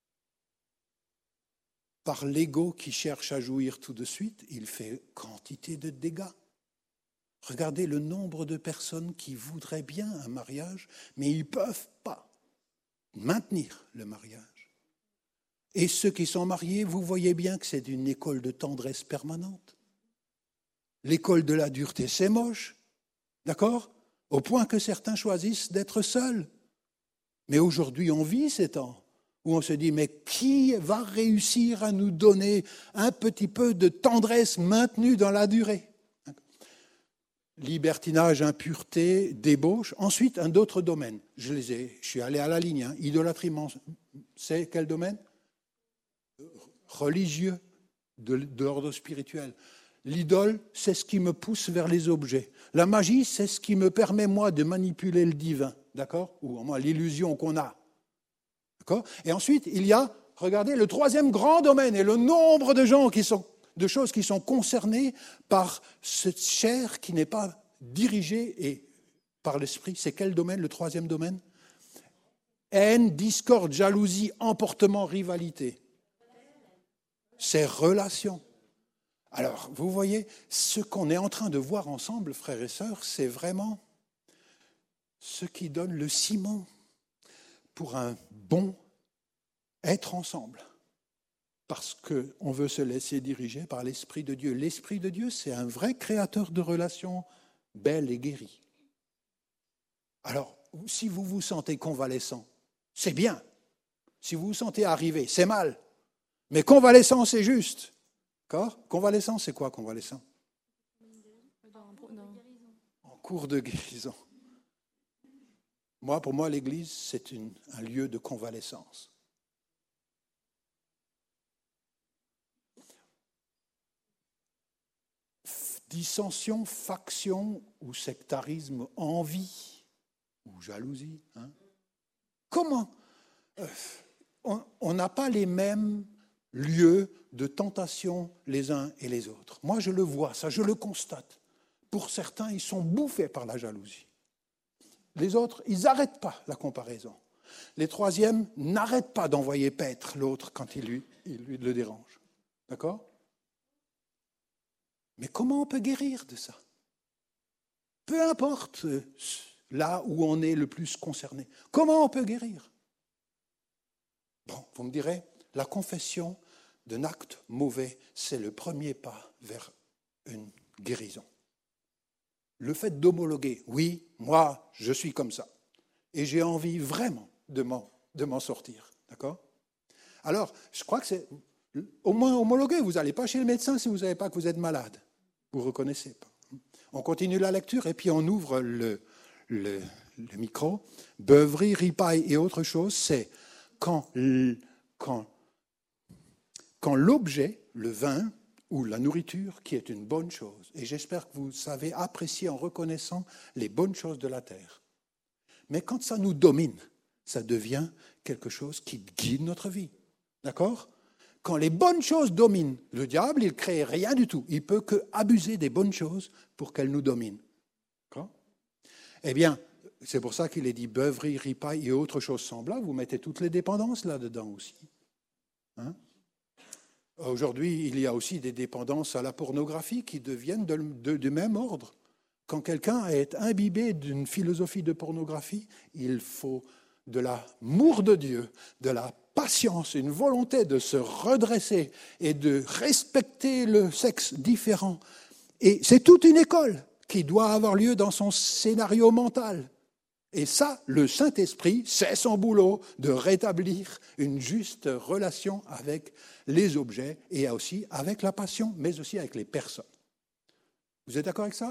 par l'ego qui cherche à jouir tout de suite, il fait quantité de dégâts. Regardez le nombre de personnes qui voudraient bien un mariage, mais ils ne peuvent pas maintenir le mariage. Et ceux qui sont mariés, vous voyez bien que c'est une école de tendresse permanente. L'école de la dureté, c'est moche, d'accord? Au point que certains choisissent d'être seuls. Mais aujourd'hui, on vit ces temps où on se dit, mais qui va réussir à nous donner un petit peu de tendresse maintenue dans la durée? Libertinage, impureté, débauche. Ensuite, un autre domaine. Je suis allé à la ligne. Hein. Idolâtrie, c'est quel domaine? Religieux, de l'ordre spirituel. L'idole, c'est ce qui me pousse vers les objets. La magie, c'est ce qui me permet, moi, de manipuler le divin, d'accord? Ou au moins l'illusion qu'on a. D'accord? Et ensuite, il y a, regardez, le troisième grand domaine et le nombre de gens qui sont de choses qui sont concernées par cette chair qui n'est pas dirigée et par l'esprit. C'est quel domaine, le troisième domaine? Haine, discorde, jalousie, emportement, rivalité. C'est relations. Alors, vous voyez, ce qu'on est en train de voir ensemble, frères et sœurs, c'est vraiment ce qui donne le ciment pour un bon être ensemble. Parce qu'on veut se laisser diriger par l'Esprit de Dieu. L'Esprit de Dieu, c'est un vrai créateur de relations belles et guéries. Alors, si vous vous sentez convalescent, c'est bien. Si vous vous sentez arrivé, c'est mal. Mais convalescent, c'est juste. D'accord ? Convalescent, c'est quoi, convalescent ? En cours de guérison. Pour moi, l'Église, c'est un lieu de convalescence. Dissension, faction ou sectarisme, envie ou jalousie. Comment ? On n'a pas les mêmes lieux de tentation les uns et les autres. Moi, je le vois, ça, je le constate. Pour certains, ils sont bouffés par la jalousie. Les autres, ils n'arrêtent pas la comparaison. Les troisièmes n'arrêtent pas d'envoyer paître l'autre quand il lui le dérange. D'accord ? Mais comment on peut guérir de ça ? Peu importe là où on est le plus concerné. Comment on peut guérir ? Bon, vous me direz, la confession d'un acte mauvais, c'est le premier pas vers une guérison. Le fait d'homologuer, oui, moi, je suis comme ça. Et j'ai envie vraiment de m'en sortir. D'accord ? Alors, je crois que c'est au moins homologué. Vous n'allez pas chez le médecin si vous ne savez pas que vous êtes malade. Vous ne reconnaissez pas. On continue la lecture et puis on ouvre le micro. Beuverie, ripaille et autre chose, c'est quand l'objet, le vin ou la nourriture, qui est une bonne chose, et j'espère que vous savez apprécier en reconnaissant les bonnes choses de la terre. Mais quand ça nous domine, ça devient quelque chose qui guide notre vie. D'accord ? Quand les bonnes choses dominent, le diable, il ne crée rien du tout. Il ne peut qu'abuser des bonnes choses pour qu'elles nous dominent. D'accord ? Eh bien, c'est pour ça qu'il est dit beuverie, ripaille et autres choses semblables. Vous mettez toutes les dépendances là-dedans aussi. Aujourd'hui, il y a aussi des dépendances à la pornographie qui deviennent du même ordre. Quand quelqu'un est imbibé d'une philosophie de pornographie, il faut de l'amour de Dieu, de la patience, une volonté de se redresser et de respecter le sexe différent. Et c'est toute une école qui doit avoir lieu dans son scénario mental. Et ça, le Saint-Esprit, c'est son boulot de rétablir une juste relation avec les objets et aussi avec la passion, mais aussi avec les personnes. Vous êtes d'accord avec ça ?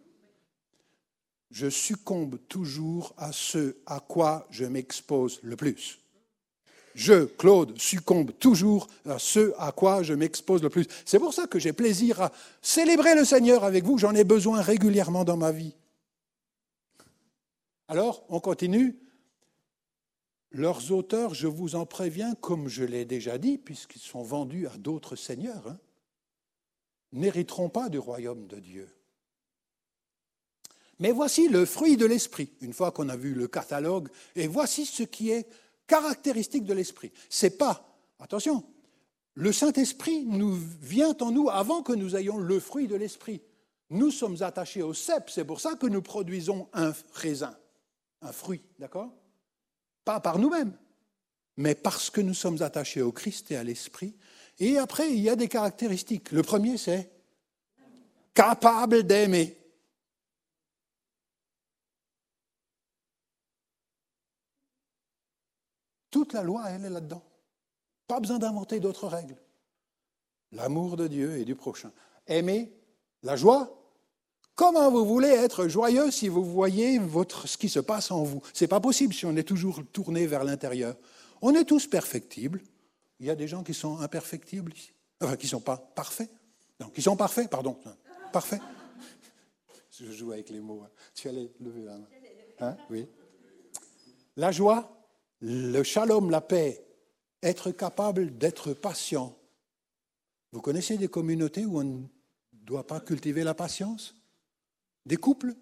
Je succombe toujours à ce à quoi je m'expose le plus. Je, Claude, succombe toujours à ce à quoi je m'expose le plus. C'est pour ça que j'ai plaisir à célébrer le Seigneur avec vous. J'en ai besoin régulièrement dans ma vie. Alors, on continue. Leurs auteurs, je vous en préviens, comme je l'ai déjà dit, puisqu'ils sont vendus à d'autres seigneurs, n'hériteront pas du royaume de Dieu. Mais voici le fruit de l'esprit, une fois qu'on a vu le catalogue, et voici ce qui est caractéristique de l'esprit. C'est pas, attention, le Saint-Esprit vient en nous avant que nous ayons le fruit de l'esprit. Nous sommes attachés au cep, c'est pour ça que nous produisons un raisin, un fruit, d'accord ? Pas par nous-mêmes, mais parce que nous sommes attachés au Christ et à l'Esprit. Et après, il y a des caractéristiques. Le premier, c'est capable d'aimer. Toute la loi, elle est là-dedans. Pas besoin d'inventer d'autres règles. L'amour de Dieu et du prochain. Aimer, la joie. Comment vous voulez être joyeux si vous voyez ce qui se passe en vous ? Ce n'est pas possible si on est toujours tourné vers l'intérieur. On est tous perfectibles. Il y a des gens qui sont imperfectibles ici. Enfin, qui ne sont pas parfaits. Non, qui sont parfaits, pardon. Parfaits. Je joue avec les mots. Tu allais lever la main. Oui. La joie, le shalom, la paix, être capable d'être patient, Vous connaissez des communautés où on ne doit pas cultiver la patience? Des couples,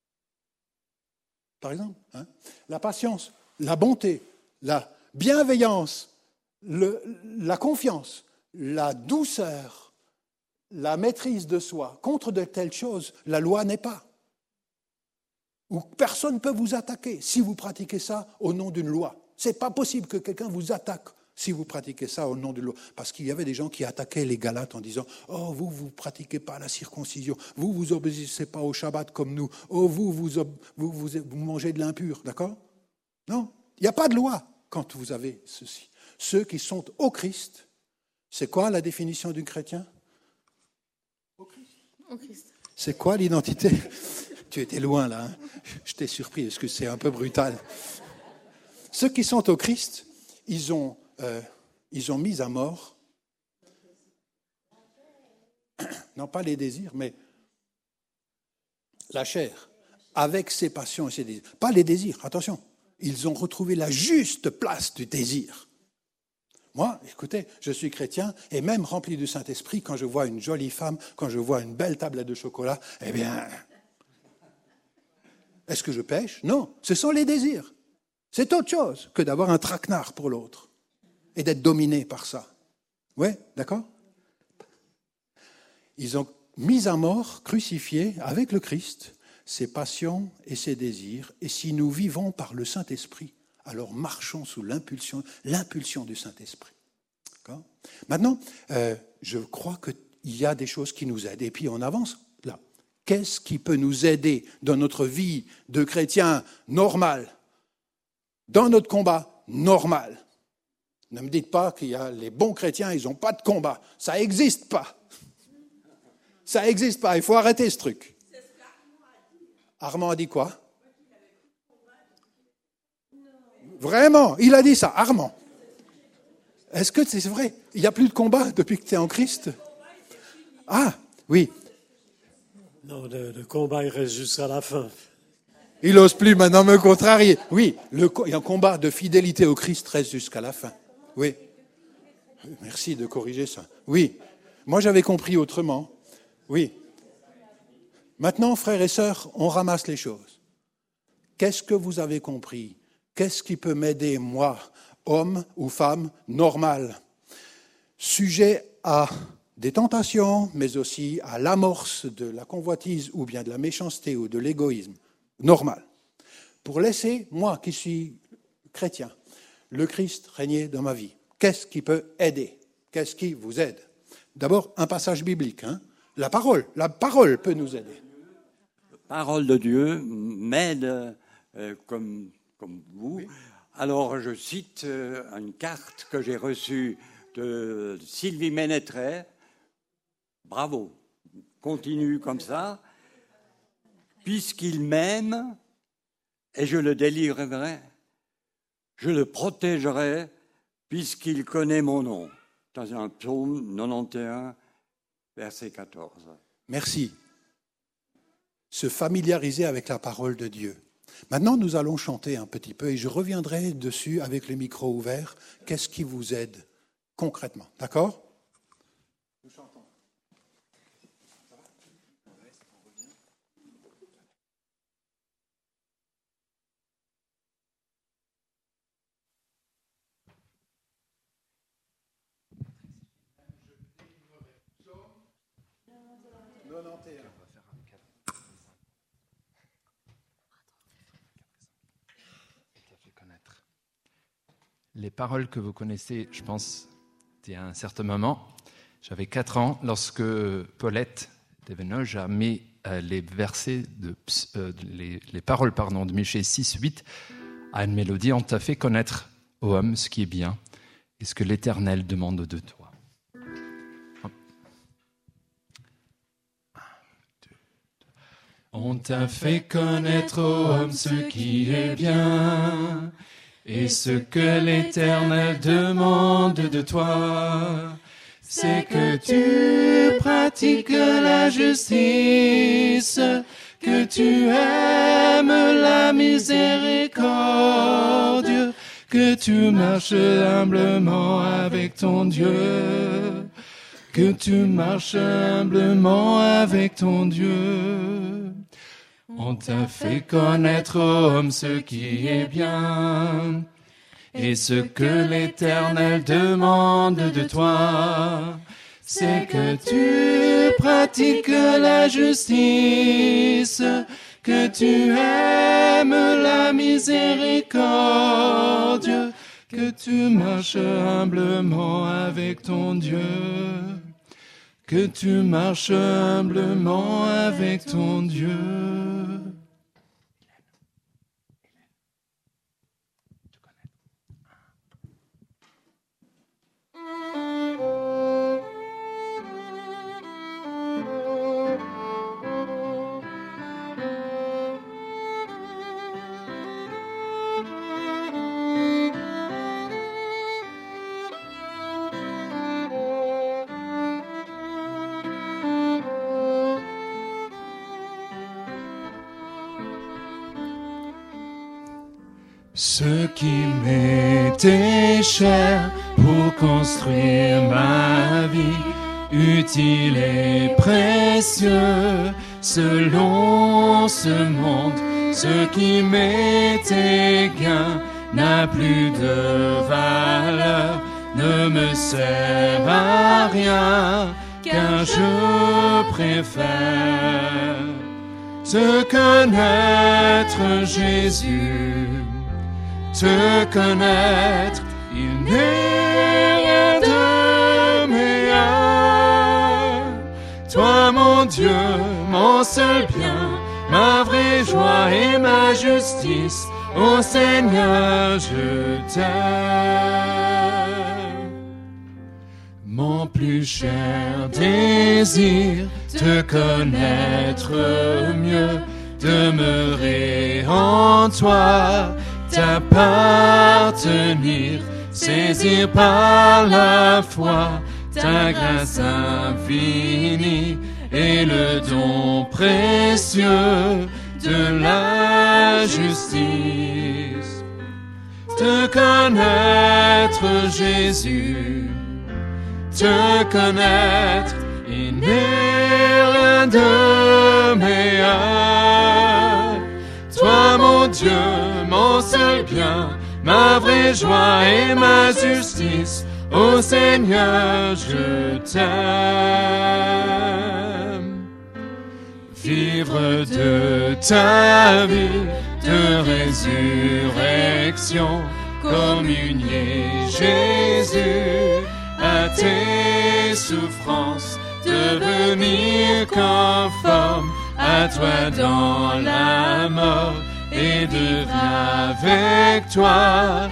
par exemple. La patience, la bonté, la bienveillance, la confiance, la douceur, la maîtrise de soi. Contre de telles choses, la loi n'est pas. Où personne ne peut vous attaquer si vous pratiquez ça au nom d'une loi. Ce n'est pas possible que quelqu'un vous attaque si vous pratiquez ça au nom d'une loi. Parce qu'il y avait des gens qui attaquaient les Galates en disant « Oh, vous ne pratiquez pas la circoncision, vous obéissez pas au Shabbat comme nous, oh, vous mangez de l'impur. » D'accord? Non, il n'y a pas de loi quand vous avez ceci. Ceux qui sont au Christ, c'est quoi la définition d'un chrétien? Au Christ. C'est quoi l'identité? Tu étais loin là, hein? Je t'ai surpris, parce que c'est un peu brutal. Ceux qui sont au Christ, ils ont mis à mort, non pas les désirs, mais la chair, avec ses passions et ses désirs. Pas les désirs, attention, ils ont retrouvé la juste place du désir. Moi, écoutez, je suis chrétien et même rempli du Saint-Esprit, quand je vois une jolie femme, quand je vois une belle tablette de chocolat, eh bien, est-ce que je pêche? Non, ce sont les désirs. C'est autre chose que d'avoir un traquenard pour l'autre et d'être dominé par ça. Oui, d'accord? Ils ont mis à mort, crucifié avec le Christ, ses passions et ses désirs. Et si nous vivons par le Saint-Esprit, alors marchons sous l'impulsion du Saint-Esprit. D'accord? Maintenant, je crois qu'il y a des choses qui nous aident. Et puis on avance là. Qu'est-ce qui peut nous aider dans notre vie de chrétien normal, dans notre combat normal? Ne me dites pas qu'il y a les bons chrétiens, ils n'ont pas de combat. Ça n'existe pas. Ça n'existe pas. Il faut arrêter ce truc. Armand a dit quoi? Vraiment, il a dit ça, Armand. Est-ce que c'est vrai? Il n'y a plus de combat depuis que tu es en Christ? Ah, oui. Non, le combat, il reste jusqu'à la fin. Il n'ose plus maintenant me contrarier. Oui, il y a un combat de fidélité au Christ reste jusqu'à la fin. Oui. Merci de corriger ça. Oui. Moi, j'avais compris autrement. Oui. Maintenant, frères et sœurs, on ramasse les choses. Qu'est-ce que vous avez compris? Qu'est-ce qui peut m'aider, moi, homme ou femme, normal, sujet à des tentations, mais aussi à l'amorce de la convoitise ou bien de la méchanceté ou de l'égoïsme, normal, pour laisser, moi qui suis chrétien, le Christ régner dans ma vie? Qu'est-ce qui peut aider? Qu'est-ce qui vous aide? D'abord, un passage biblique. La parole peut nous aider. La parole de Dieu m'aide comme vous. Oui. Alors, je cite une carte que j'ai reçue de Sylvie Ménétret. Bravo, continue comme ça. Puisqu'il m'aime, et je le délivrerai, je le protégerai, puisqu'il connaît mon nom. Dans un psaume 91, verset 14. Merci. Se familiariser avec la parole de Dieu. Maintenant, nous allons chanter un petit peu et je reviendrai dessus avec le micro ouvert. Qu'est-ce qui vous aide concrètement? D'accord? Nous chantons. Les paroles que vous connaissez, je pense, il y a un certain moment. J'avais 4 ans lorsque Paulette Devenoge a mis les versets, les paroles de Michée 6-8 à une mélodie. On t'a fait connaître, ô homme, ce qui est bien et ce que l'Éternel demande de toi. On t'a fait connaître, ô homme, ce qui est bien et ce que l'Éternel demande de toi, c'est que tu pratiques la justice, que tu aimes la miséricorde, que tu marches humblement avec ton Dieu, que tu marches humblement avec ton Dieu. On t'a fait connaître, homme, ce qui est bien, et ce que l'Éternel demande de toi, c'est que tu pratiques la justice, que tu aimes la miséricorde, que tu marches humblement avec ton Dieu, que tu marches humblement avec ton Dieu. Ce qui m'était cher pour construire ma vie, utile et précieux selon ce monde, ce qui m'était gain n'a plus de valeur, ne me sert à rien, car je préfère te connaître, Jésus. Te connaître, il n'est rien de meilleur. Toi, mon Dieu, mon seul bien, ma vraie joie et ma justice, ô Seigneur, je t'aime. Mon plus cher désir, te connaître mieux, demeurer en toi, t'appartenir, saisir par la foi ta grâce infinie et le don précieux de la justice. Te connaître, Jésus, te connaître, il n'est rien de meilleur. Toi, mon Dieu, mon seul bien, ma vraie joie et ma justice, ô Seigneur, je t'aime. Vivre de ta vie de résurrection, communier Jésus à tes souffrances, devenir conforme à toi dans la mort, et deviens avec toi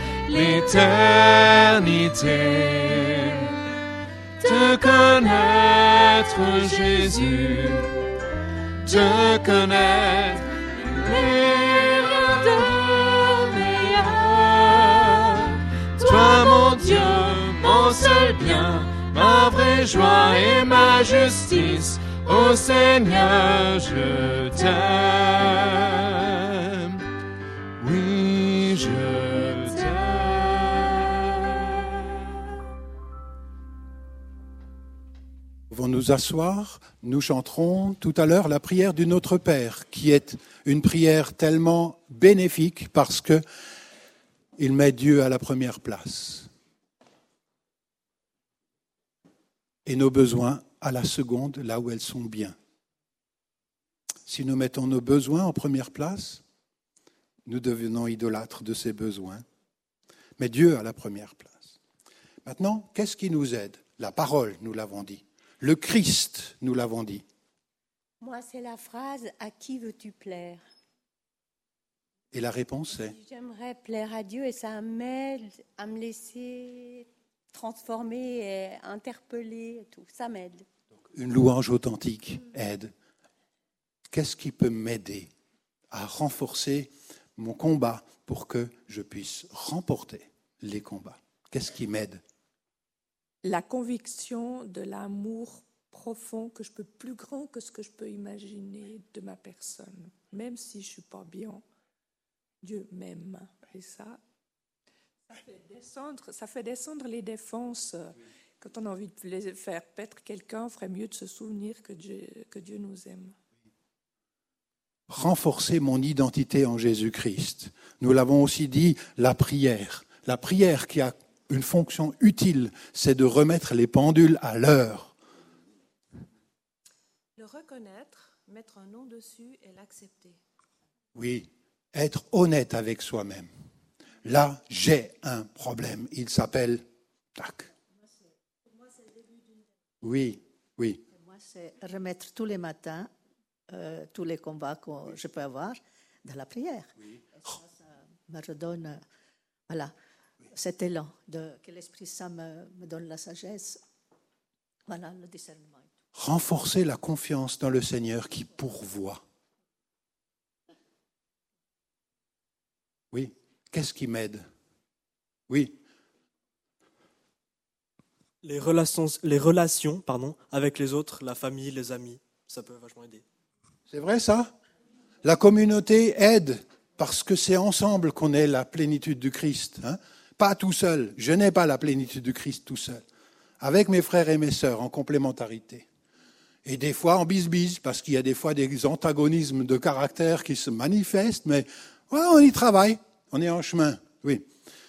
l'éternité. Te connaître, Jésus, te connaître, il n'est rien de meilleur. Toi, mon Dieu, mon seul bien, ma vraie joie et ma justice, ô Seigneur, je t'aime. Oui, je t'aime. Nous pouvons nous asseoir, nous chanterons tout à l'heure la prière du Notre Père, qui est une prière tellement bénéfique parce que il met Dieu à la première place et nos besoins à la seconde, là où elles sont bien. Si nous mettons nos besoins en première place, nous devenons idolâtres de ces besoins. Mais Dieu à la première place. Maintenant, qu'est-ce qui nous aide ? La parole, nous l'avons dit. Le Christ, nous l'avons dit. Moi, c'est la phrase « À qui veux-tu plaire ?» Et la réponse est ? J'aimerais plaire à Dieu et ça m'aide à me laisser transformer et interpeller et tout. Ça m'aide. Une louange authentique aide. Qu'est-ce qui peut m'aider à renforcer mon combat pour que je puisse remporter les combats ? Qu'est-ce qui m'aide ? La conviction de l'amour profond que je peux, plus grand que ce que je peux imaginer de ma personne. Même si je ne suis pas bien, Dieu m'aime. Et ça fait descendre les défenses Quand on a envie de faire paître quelqu'un, il ferait mieux de se souvenir que Dieu nous aime. Renforcer mon identité en Jésus-Christ. Nous l'avons aussi dit, la prière. La prière qui a une fonction utile, c'est de remettre les pendules à l'heure. Le reconnaître, mettre un nom dessus et l'accepter. Oui, être honnête avec soi-même. Là, j'ai un problème. Il s'appelle tac. Oui, oui. Moi, c'est remettre tous les matins tous les combats que je peux avoir dans la prière. Oui. Et ça me redonne cet élan que l'Esprit Saint me donne la sagesse, le discernement. Renforcer la confiance dans le Seigneur qui pourvoit. Oui, qu'est-ce qui m'aide? Oui. Les relations avec les autres, la famille, les amis, ça peut vachement aider. C'est vrai ça? La communauté aide parce que c'est ensemble qu'on est la plénitude du Christ. Pas tout seul. Je n'ai pas la plénitude du Christ tout seul. Avec mes frères et mes sœurs en complémentarité. Et des fois en bise-bise parce qu'il y a des fois des antagonismes de caractère qui se manifestent, mais on y travaille. On est en chemin. Oui.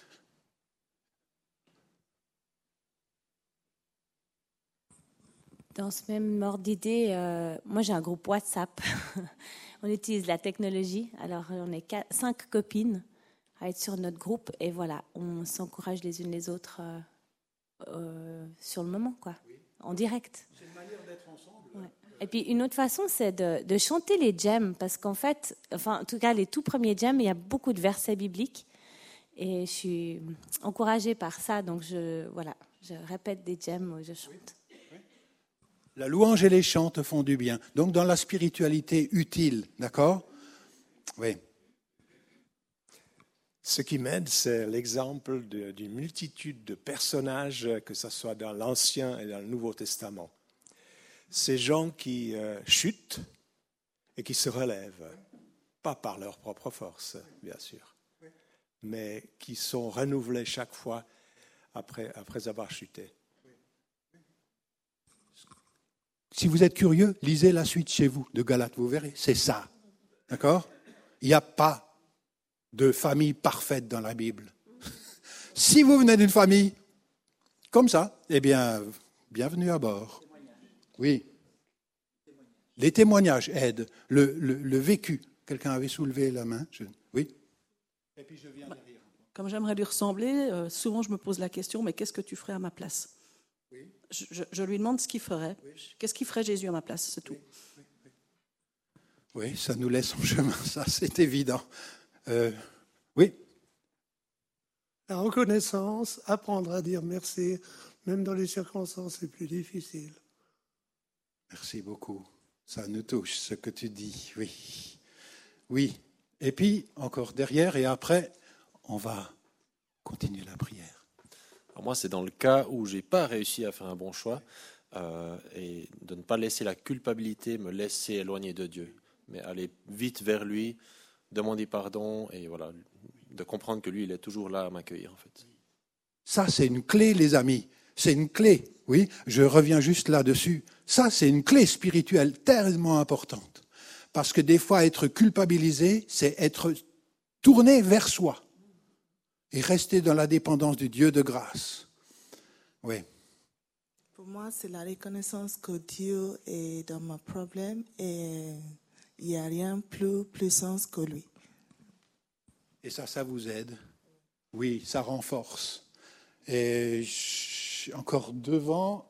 Dans ce même ordre d'idée, moi j'ai un groupe WhatsApp. On utilise la technologie. Alors on est 5 copines à être sur notre groupe et voilà, on s'encourage les unes les autres sur le moment, quoi, en direct. C'est une manière d'être ensemble. Ouais. Et puis une autre façon, c'est de chanter les djemms parce qu'en fait, en tout cas les tout premiers djemms, il y a beaucoup de versets bibliques et je suis encouragée par ça. Donc je répète des djemms, je chante. Oui. La louange et les chants te font du bien. Donc dans la spiritualité utile, d'accord? Oui. Ce qui m'aide, c'est l'exemple d'une multitude de personnages, que ce soit dans l'Ancien et dans le Nouveau Testament. Ces gens qui chutent et qui se relèvent, pas par leur propre force, bien sûr, mais qui sont renouvelés chaque fois après avoir chuté. Si vous êtes curieux, lisez la suite chez vous de Galates, vous verrez, c'est ça. D'accord? Il n'y a pas de famille parfaite dans la Bible. Si vous venez d'une famille comme ça, eh bien, bienvenue à bord. Oui. Les témoignages aident. Le vécu. Quelqu'un avait soulevé la main? Oui. Et puis je viens derrière. Comme j'aimerais lui ressembler, souvent je me pose la question, mais qu'est-ce que tu ferais à ma place? Oui. Je lui demande ce qu'il ferait. Oui. Qu'est-ce qu'il ferait Jésus à ma place? C'est tout. Oui, ça nous laisse en chemin, ça c'est évident. Oui. La reconnaissance, apprendre à dire merci, même dans les circonstances les plus difficiles. Merci beaucoup. Ça nous touche, ce que tu dis, oui. Oui. Et puis, encore derrière, et après, on va continuer la prière. Alors moi, c'est dans le cas où je n'ai pas réussi à faire un bon choix et de ne pas laisser la culpabilité me laisser éloigner de Dieu, mais aller vite vers lui, demander pardon et voilà, de comprendre que lui, il est toujours là à m'accueillir en fait. Ça, c'est une clé, les amis. C'est une clé, oui. Je reviens juste là-dessus. Ça, c'est une clé spirituelle tellement importante. Parce que des fois, être culpabilisé, c'est être tourné vers soi et rester dans la dépendance du Dieu de grâce. Oui. Pour moi, c'est la reconnaissance que Dieu est dans mon problème et il n'y a rien plus puissant que lui. Et ça vous aide? Oui, ça renforce. Et encore devant...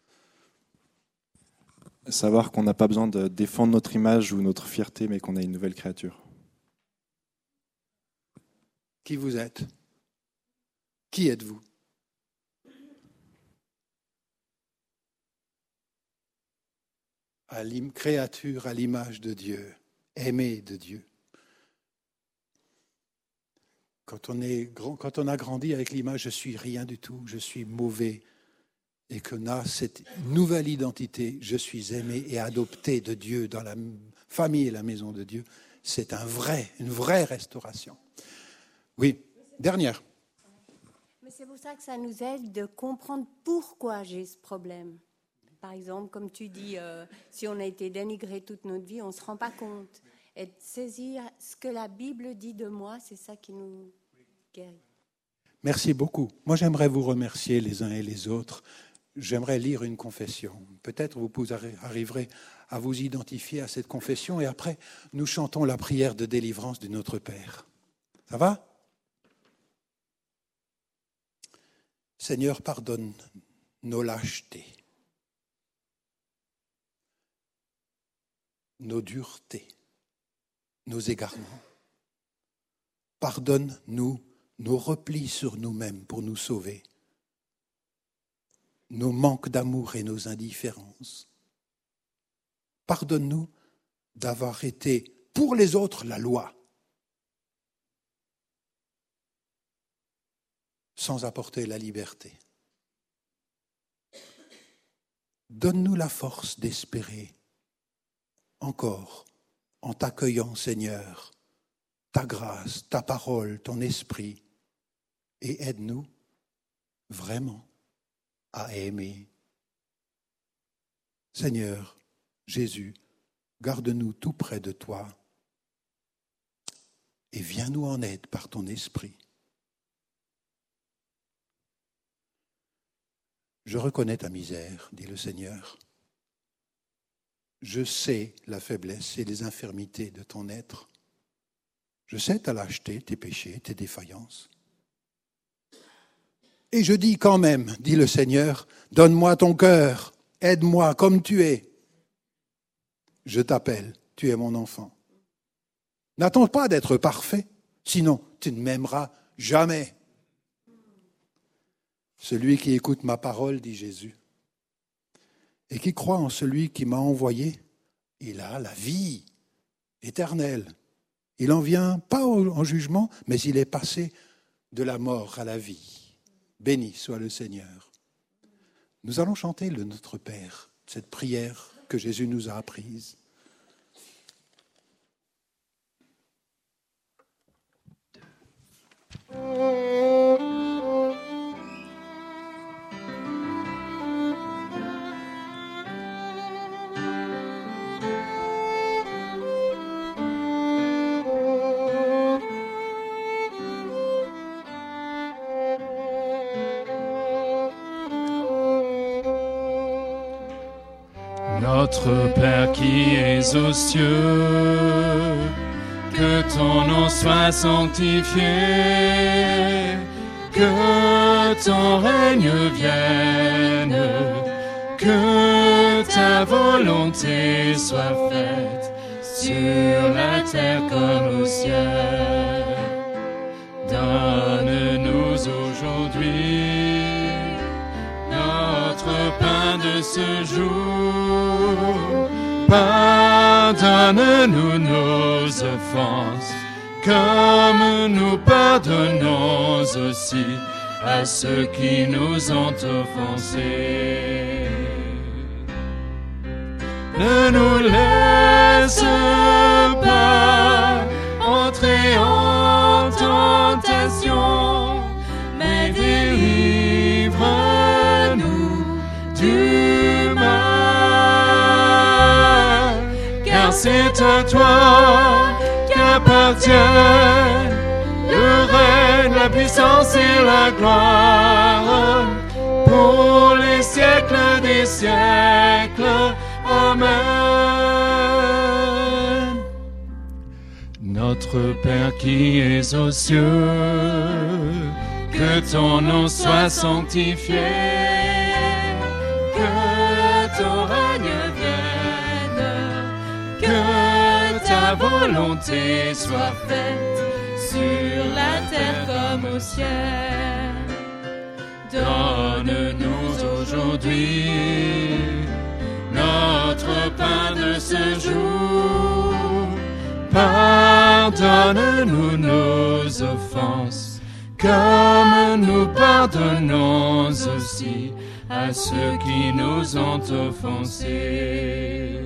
Savoir qu'on n'a pas besoin de défendre notre image ou notre fierté, mais qu'on a une nouvelle créature. Qui vous êtes? Qui êtes-vous? Créature à l'image de Dieu, aimée de Dieu. Quand on a grandi avec l'image, je suis rien du tout, je suis mauvais, et qu'on a cette nouvelle identité, je suis aimé et adopté de Dieu dans la famille et la maison de Dieu, c'est une vraie restauration. Oui, dernière. Mais c'est pour ça que ça nous aide de comprendre pourquoi j'ai ce problème. Par exemple, comme tu dis, si on a été dénigré toute notre vie, on ne se rend pas compte. Et de saisir ce que la Bible dit de moi, c'est ça qui nous guérit. Merci beaucoup. Moi, j'aimerais vous remercier les uns et les autres. J'aimerais lire une confession. Peut-être vous arriverez à vous identifier à cette confession et après, nous chantons la prière de délivrance de notre Père. Ça va ? Seigneur, pardonne nos lâchetés, nos duretés, nos égarements. Pardonne-nous nos replis sur nous-mêmes pour nous sauver, nos manques d'amour et nos indifférences. Pardonne-nous d'avoir été pour les autres la loi, sans apporter la liberté. Donne-nous la force d'espérer encore en t'accueillant, Seigneur, ta grâce, ta parole, ton esprit, et aide-nous vraiment à aimer. Seigneur Jésus, garde-nous tout près de toi et viens-nous en aide par ton esprit. Je reconnais ta misère, dit le Seigneur. Je sais la faiblesse et les infirmités de ton être. Je sais ta lâcheté, tes péchés, tes défaillances. Et je dis quand même, dit le Seigneur, donne-moi ton cœur, aide-moi comme tu es. Je t'appelle, tu es mon enfant. N'attends pas d'être parfait, sinon tu ne m'aimeras jamais. Celui qui écoute ma parole, dit Jésus, et qui croit en celui qui m'a envoyé, il a la vie éternelle. Il n'en vient pas en jugement, mais il est passé de la mort à la vie. Béni soit le Seigneur. Nous allons chanter le Notre Père, cette prière que Jésus nous a apprise. Notre Père qui es aux cieux, que ton nom soit sanctifié, que ton règne vienne, que ta volonté soit faite sur la terre comme au ciel. Donne-nous aujourd'hui notre pain de ce jour. Pardonne-nous nos offenses, comme nous pardonnons aussi à ceux qui nous ont offensés. Ne nous laisse pas entrer en tentation, mais délivre-nous du mal. Car c'est à toi qu'appartiennent le règne, la puissance et la gloire pour les siècles des siècles. Amen. Notre Père qui es aux cieux, que ton nom soit sanctifié, que ton règne vienne, que ta volonté soit faite sur la terre comme au ciel. Donne-nous aujourd'hui notre pain de ce jour. Pardonne-nous nos offenses, comme nous pardonnons aussi à ceux qui nous ont offensés.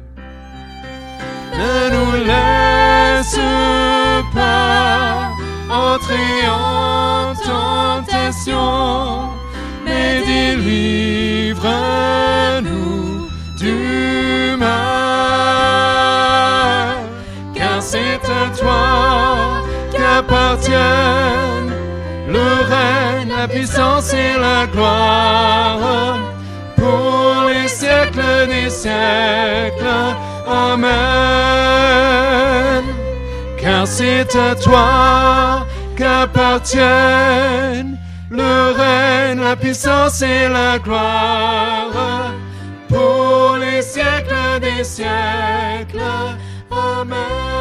Ne nous laisse pas entrer en tentation, mais délivre-nous du mal. Car c'est à toi qu'appartiennent le règne, la puissance et la gloire, pour les siècles des siècles. Amen. Car c'est à toi qu'appartiennent le règne, la puissance et la gloire, pour les siècles des siècles. Amen.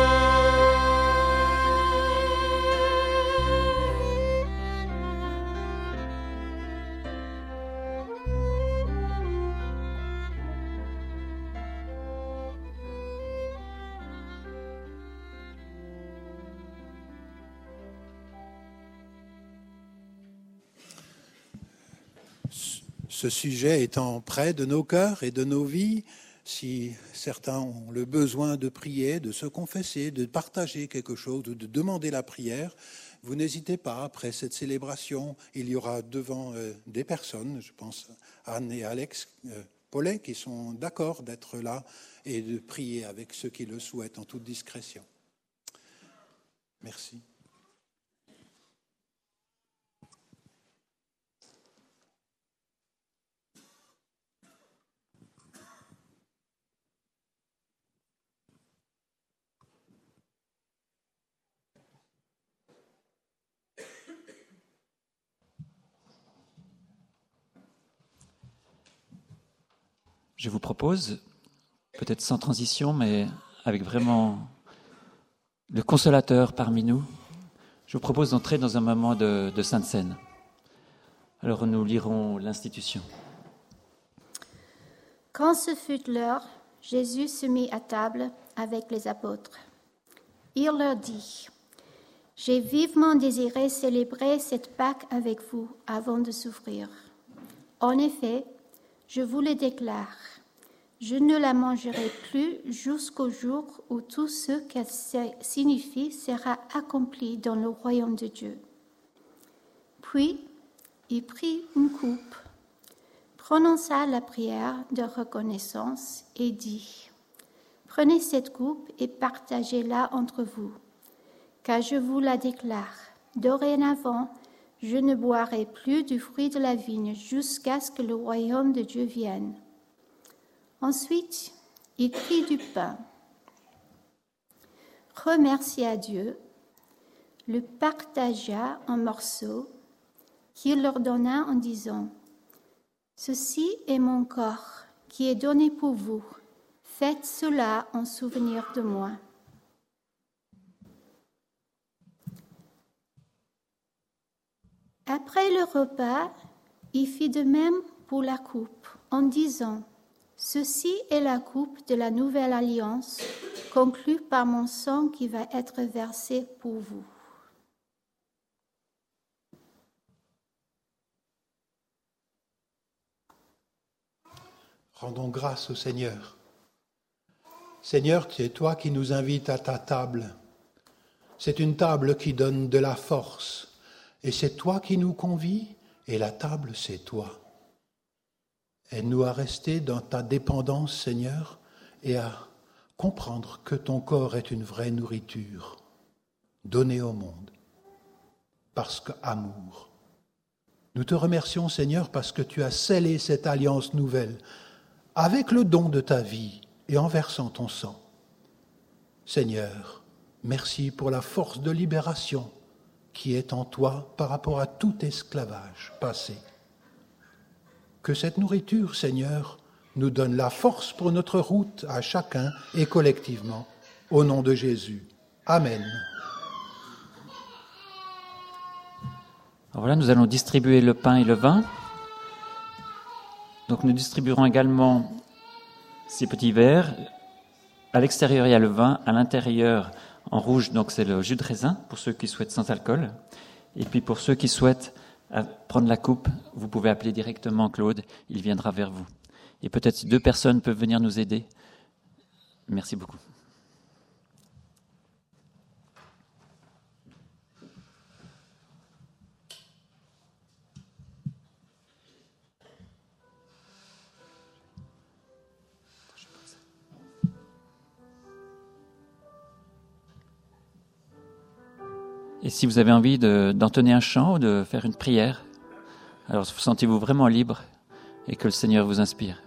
Ce sujet étant près de nos cœurs et de nos vies, si certains ont le besoin de prier, de se confesser, de partager quelque chose ou de demander la prière, vous n'hésitez pas, après cette célébration, il y aura devant des personnes, je pense Anne et Alex Paulet, qui sont d'accord d'être là et de prier avec ceux qui le souhaitent en toute discrétion. Merci. Je vous propose, peut-être sans transition, mais avec vraiment le consolateur parmi nous, je vous propose d'entrer dans un moment de Sainte Seine. Alors nous lirons l'institution. Quand ce fut l'heure, Jésus se mit à table avec les apôtres. Il leur dit, « J'ai vivement désiré célébrer cette Pâque avec vous avant de souffrir. En effet, je vous le déclare, je ne la mangerai plus jusqu'au jour où tout ce qu'elle signifie sera accompli dans le royaume de Dieu. » Puis, il prit une coupe, prononça la prière de reconnaissance et dit, « Prenez cette coupe et partagez-la entre vous, car je vous la déclare, dorénavant, je ne boirai plus du fruit de la vigne jusqu'à ce que le royaume de Dieu vienne. » Ensuite, il prit du pain, remercia Dieu, le partagea en morceaux, qu'il leur donna en disant, « Ceci est mon corps qui est donné pour vous. Faites cela en souvenir de moi. » Après le repas, il fit de même pour la coupe, en disant, « Ceci est la coupe de la nouvelle alliance, conclue par mon sang qui va être versé pour vous. » Rendons grâce au Seigneur. Seigneur, c'est toi qui nous invites à ta table. C'est une table qui donne de la force. Et c'est toi qui nous convies, et la table, c'est toi. Aide-nous à rester dans ta dépendance, Seigneur, et à comprendre que ton corps est une vraie nourriture, donnée au monde, parce qu'amour. Nous te remercions, Seigneur, parce que tu as scellé cette alliance nouvelle avec le don de ta vie et en versant ton sang. Seigneur, merci pour la force de libération qui est en toi par rapport à tout esclavage passé. Que cette nourriture, Seigneur, nous donne la force pour notre route à chacun et collectivement, au nom de Jésus. Amen. Alors voilà, nous allons distribuer le pain et le vin. Donc nous distribuerons également ces petits verres. À l'extérieur, il y a le vin, à l'intérieur, en rouge, donc c'est le jus de raisin, pour ceux qui souhaitent sans alcool. Et puis pour ceux qui souhaitent prendre la coupe, vous pouvez appeler directement Claude, il viendra vers vous. Et peut-être si 2 personnes peuvent venir nous aider. Merci beaucoup. Et si vous avez envie d'entonner un chant ou de faire une prière, alors sentez-vous vraiment libre et que le Seigneur vous inspire.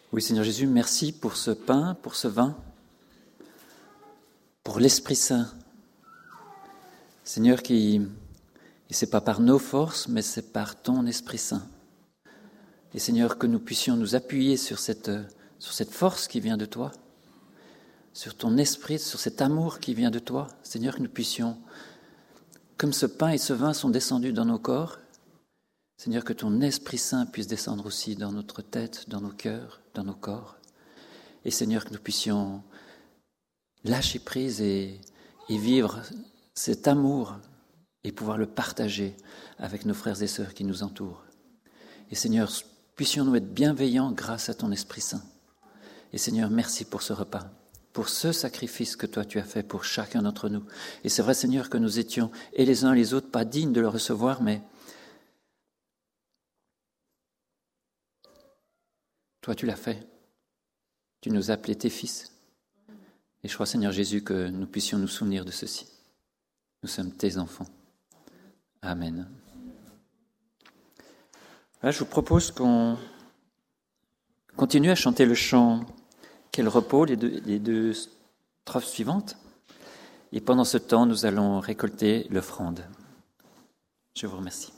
Oui, Seigneur Jésus, merci pour ce pain, pour ce vin, pour l'Esprit Saint. Seigneur, et ce n'est pas par nos forces, mais c'est par ton Esprit Saint. Et Seigneur, que nous puissions nous appuyer sur cette force qui vient de toi, sur ton esprit, sur cet amour qui vient de toi. Seigneur, que nous puissions, comme ce pain et ce vin sont descendus dans nos corps, Seigneur, que ton Esprit Saint puisse descendre aussi dans notre tête, dans nos cœurs, dans nos corps. Et Seigneur, que nous puissions lâcher prise et vivre cet amour et pouvoir le partager avec nos frères et sœurs qui nous entourent. Et Seigneur, puissions-nous être bienveillants grâce à ton Esprit Saint. Et Seigneur, merci pour ce repas, pour ce sacrifice que toi tu as fait pour chacun d'entre nous. Et c'est vrai, Seigneur, que nous étions, et les uns et les autres, pas dignes de le recevoir, mais toi tu l'as fait. Tu nous as appelés tes fils. Et je crois, Seigneur Jésus, que nous puissions nous souvenir de ceci. Nous sommes tes enfants. Amen. Voilà, je vous propose qu'on continue à chanter le chant « Quel repos », les deux strophes suivantes. Et pendant ce temps, nous allons récolter l'offrande. Je vous remercie.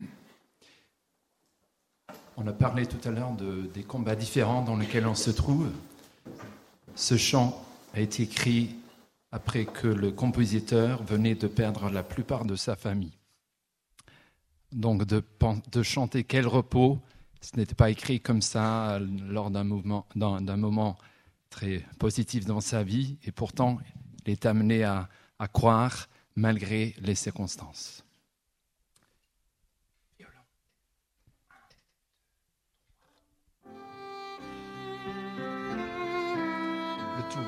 On a parlé tout à l'heure des combats différents dans lesquels on se trouve. Ce chant a été écrit après que le compositeur venait de perdre la plupart de sa famille. Donc de chanter « Quel repos », ce n'était pas écrit comme ça lors d'un moment très positif dans sa vie, et pourtant il est amené à croire malgré les circonstances. Le tout.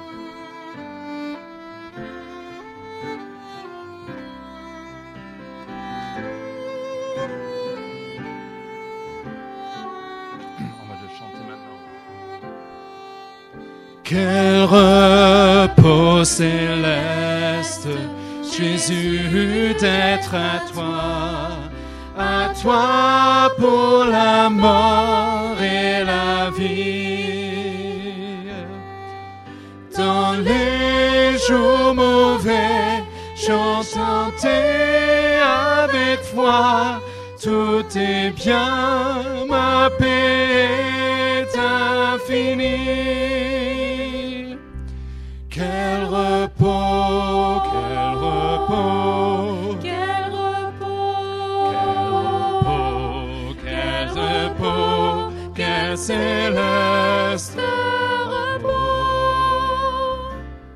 Quel repos céleste, Jésus, d'être à toi pour la mort et la vie. Dans les jours mauvais, chanter avec foi, tout est bien, ma paix est infinie. Quel repos, quel repos, quel repos, quel repos, quel repos, quel céleste repos.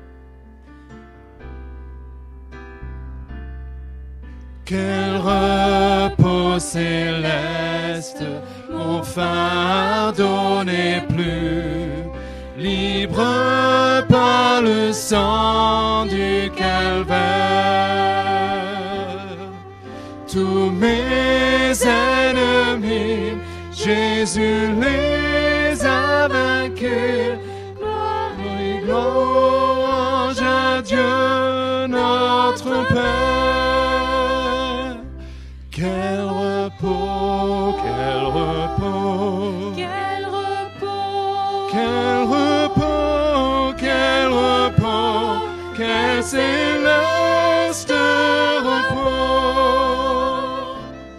Quel repos céleste, mon fardeau n'est plus libre par le sang du calvaire. Tous mes ennemis, Jésus les a vaincus. Gloire et louange à Dieu notre Père. Quel repos, quel repos, quel repos, quel repos, quel repos, quel céleste repos.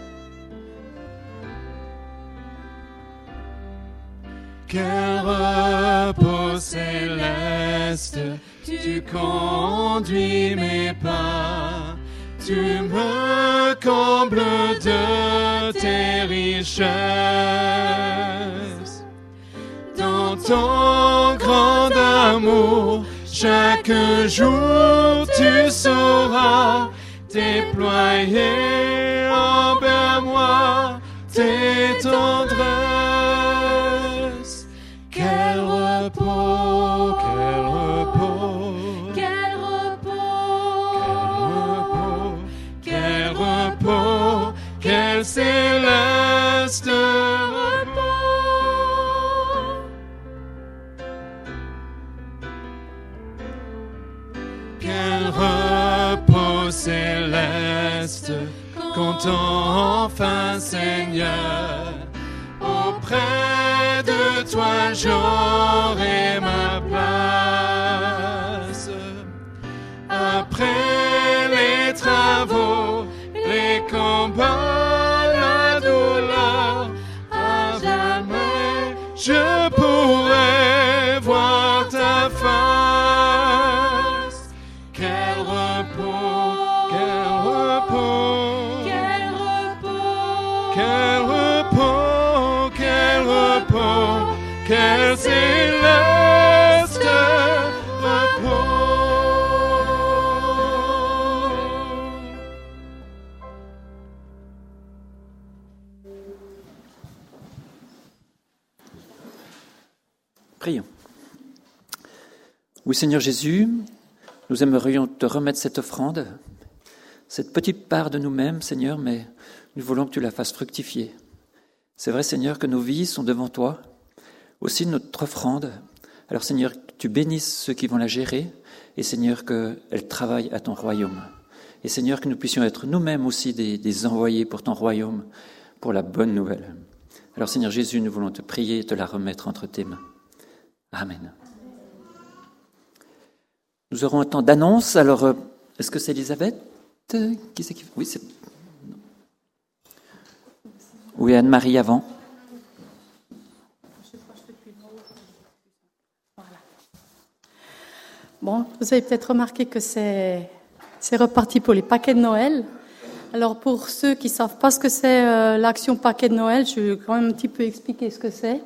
Quel repos céleste, tu conduis mes pas, tu me combles de tes richesses. Dans ton grand amour, chaque jour tu sauras déployer envers moi tes tendresses. Quel repos, quel repos, quel repos, quel repos, quel céleste repos. Quel repos céleste, quand enfin, Seigneur, auprès de de toi j'aurai ma place. Après les travaux, les combats, la douleur, à jamais je pourrai voir ta face. Quel repos, quel repos, quel repos, quel repos, quel repos, quel céleste repos. Prions. Oui, Seigneur Jésus, nous aimerions te remettre cette offrande, cette petite part de nous-mêmes, Seigneur, mais nous voulons que tu la fasses fructifier. C'est vrai, Seigneur, que nos vies sont devant toi, aussi notre offrande. Alors, Seigneur, que tu bénisses ceux qui vont la gérer, et Seigneur, qu'elle travaille à ton royaume. Et Seigneur, que nous puissions être nous-mêmes aussi des envoyés pour ton royaume, pour la bonne nouvelle. Alors, Seigneur Jésus, nous voulons te prier et te la remettre entre tes mains. Amen. Nous aurons un temps d'annonce. Alors, est-ce que c'est Elisabeth? Qui c'est qui... Oui, c'est... Oui, Anne-Marie avant. Bon, vous avez peut-être remarqué que c'est reparti pour les paquets de Noël. Alors, pour ceux qui ne savent pas ce que c'est l'action paquet de Noël, je vais quand même un petit peu expliquer ce que c'est.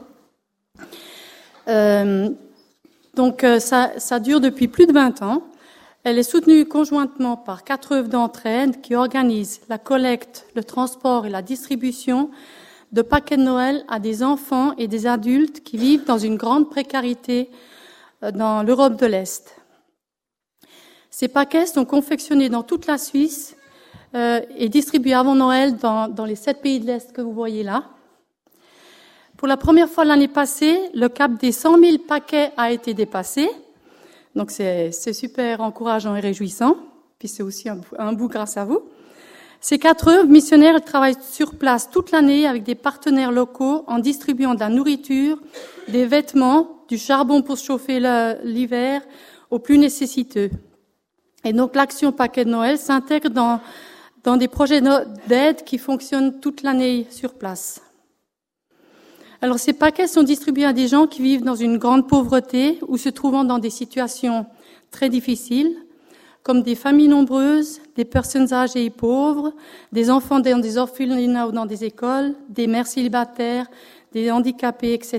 Donc ça dure depuis plus de 20 ans. Elle est soutenue conjointement par 4 œuvres d'entraide qui organisent la collecte, le transport et la distribution de paquets de Noël à des enfants et des adultes qui vivent dans une grande précarité dans l'Europe de l'Est. Ces paquets sont confectionnés dans toute la Suisse et distribués avant Noël dans les 7 pays de l'Est que vous voyez là. Pour la première fois l'année passée, le cap des 100 000 paquets a été dépassé. Donc c'est super encourageant et réjouissant. Puis c'est aussi un bout grâce à vous. Ces 4 œuvres missionnaires travaillent sur place toute l'année avec des partenaires locaux en distribuant de la nourriture, des vêtements, du charbon pour chauffer l'hiver aux plus nécessiteux. Et donc l'action Paquet de Noël s'intègre dans des projets d'aide qui fonctionnent toute l'année sur place. Alors ces paquets sont distribués à des gens qui vivent dans une grande pauvreté ou se trouvant dans des situations très difficiles, comme des familles nombreuses, des personnes âgées et pauvres, des enfants dans des orphelinats ou dans des écoles, des mères célibataires, des handicapés, etc.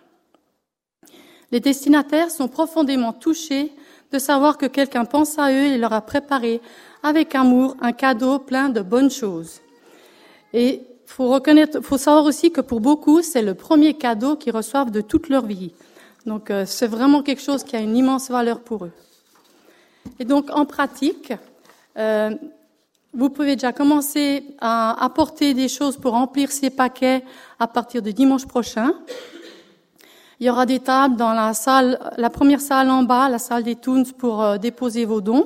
Les destinataires sont profondément touchés de savoir que quelqu'un pense à eux et leur a préparé avec amour un cadeau plein de bonnes choses. Et faut savoir aussi que pour beaucoup, c'est le premier cadeau qu'ils reçoivent de toute leur vie. Donc, c'est vraiment quelque chose qui a une immense valeur pour eux. Et donc, en pratique, vous pouvez déjà commencer à apporter des choses pour remplir ces paquets à partir de dimanche prochain. Il y aura des tables dans la salle, la première salle en bas, la salle des Toons, pour déposer vos dons.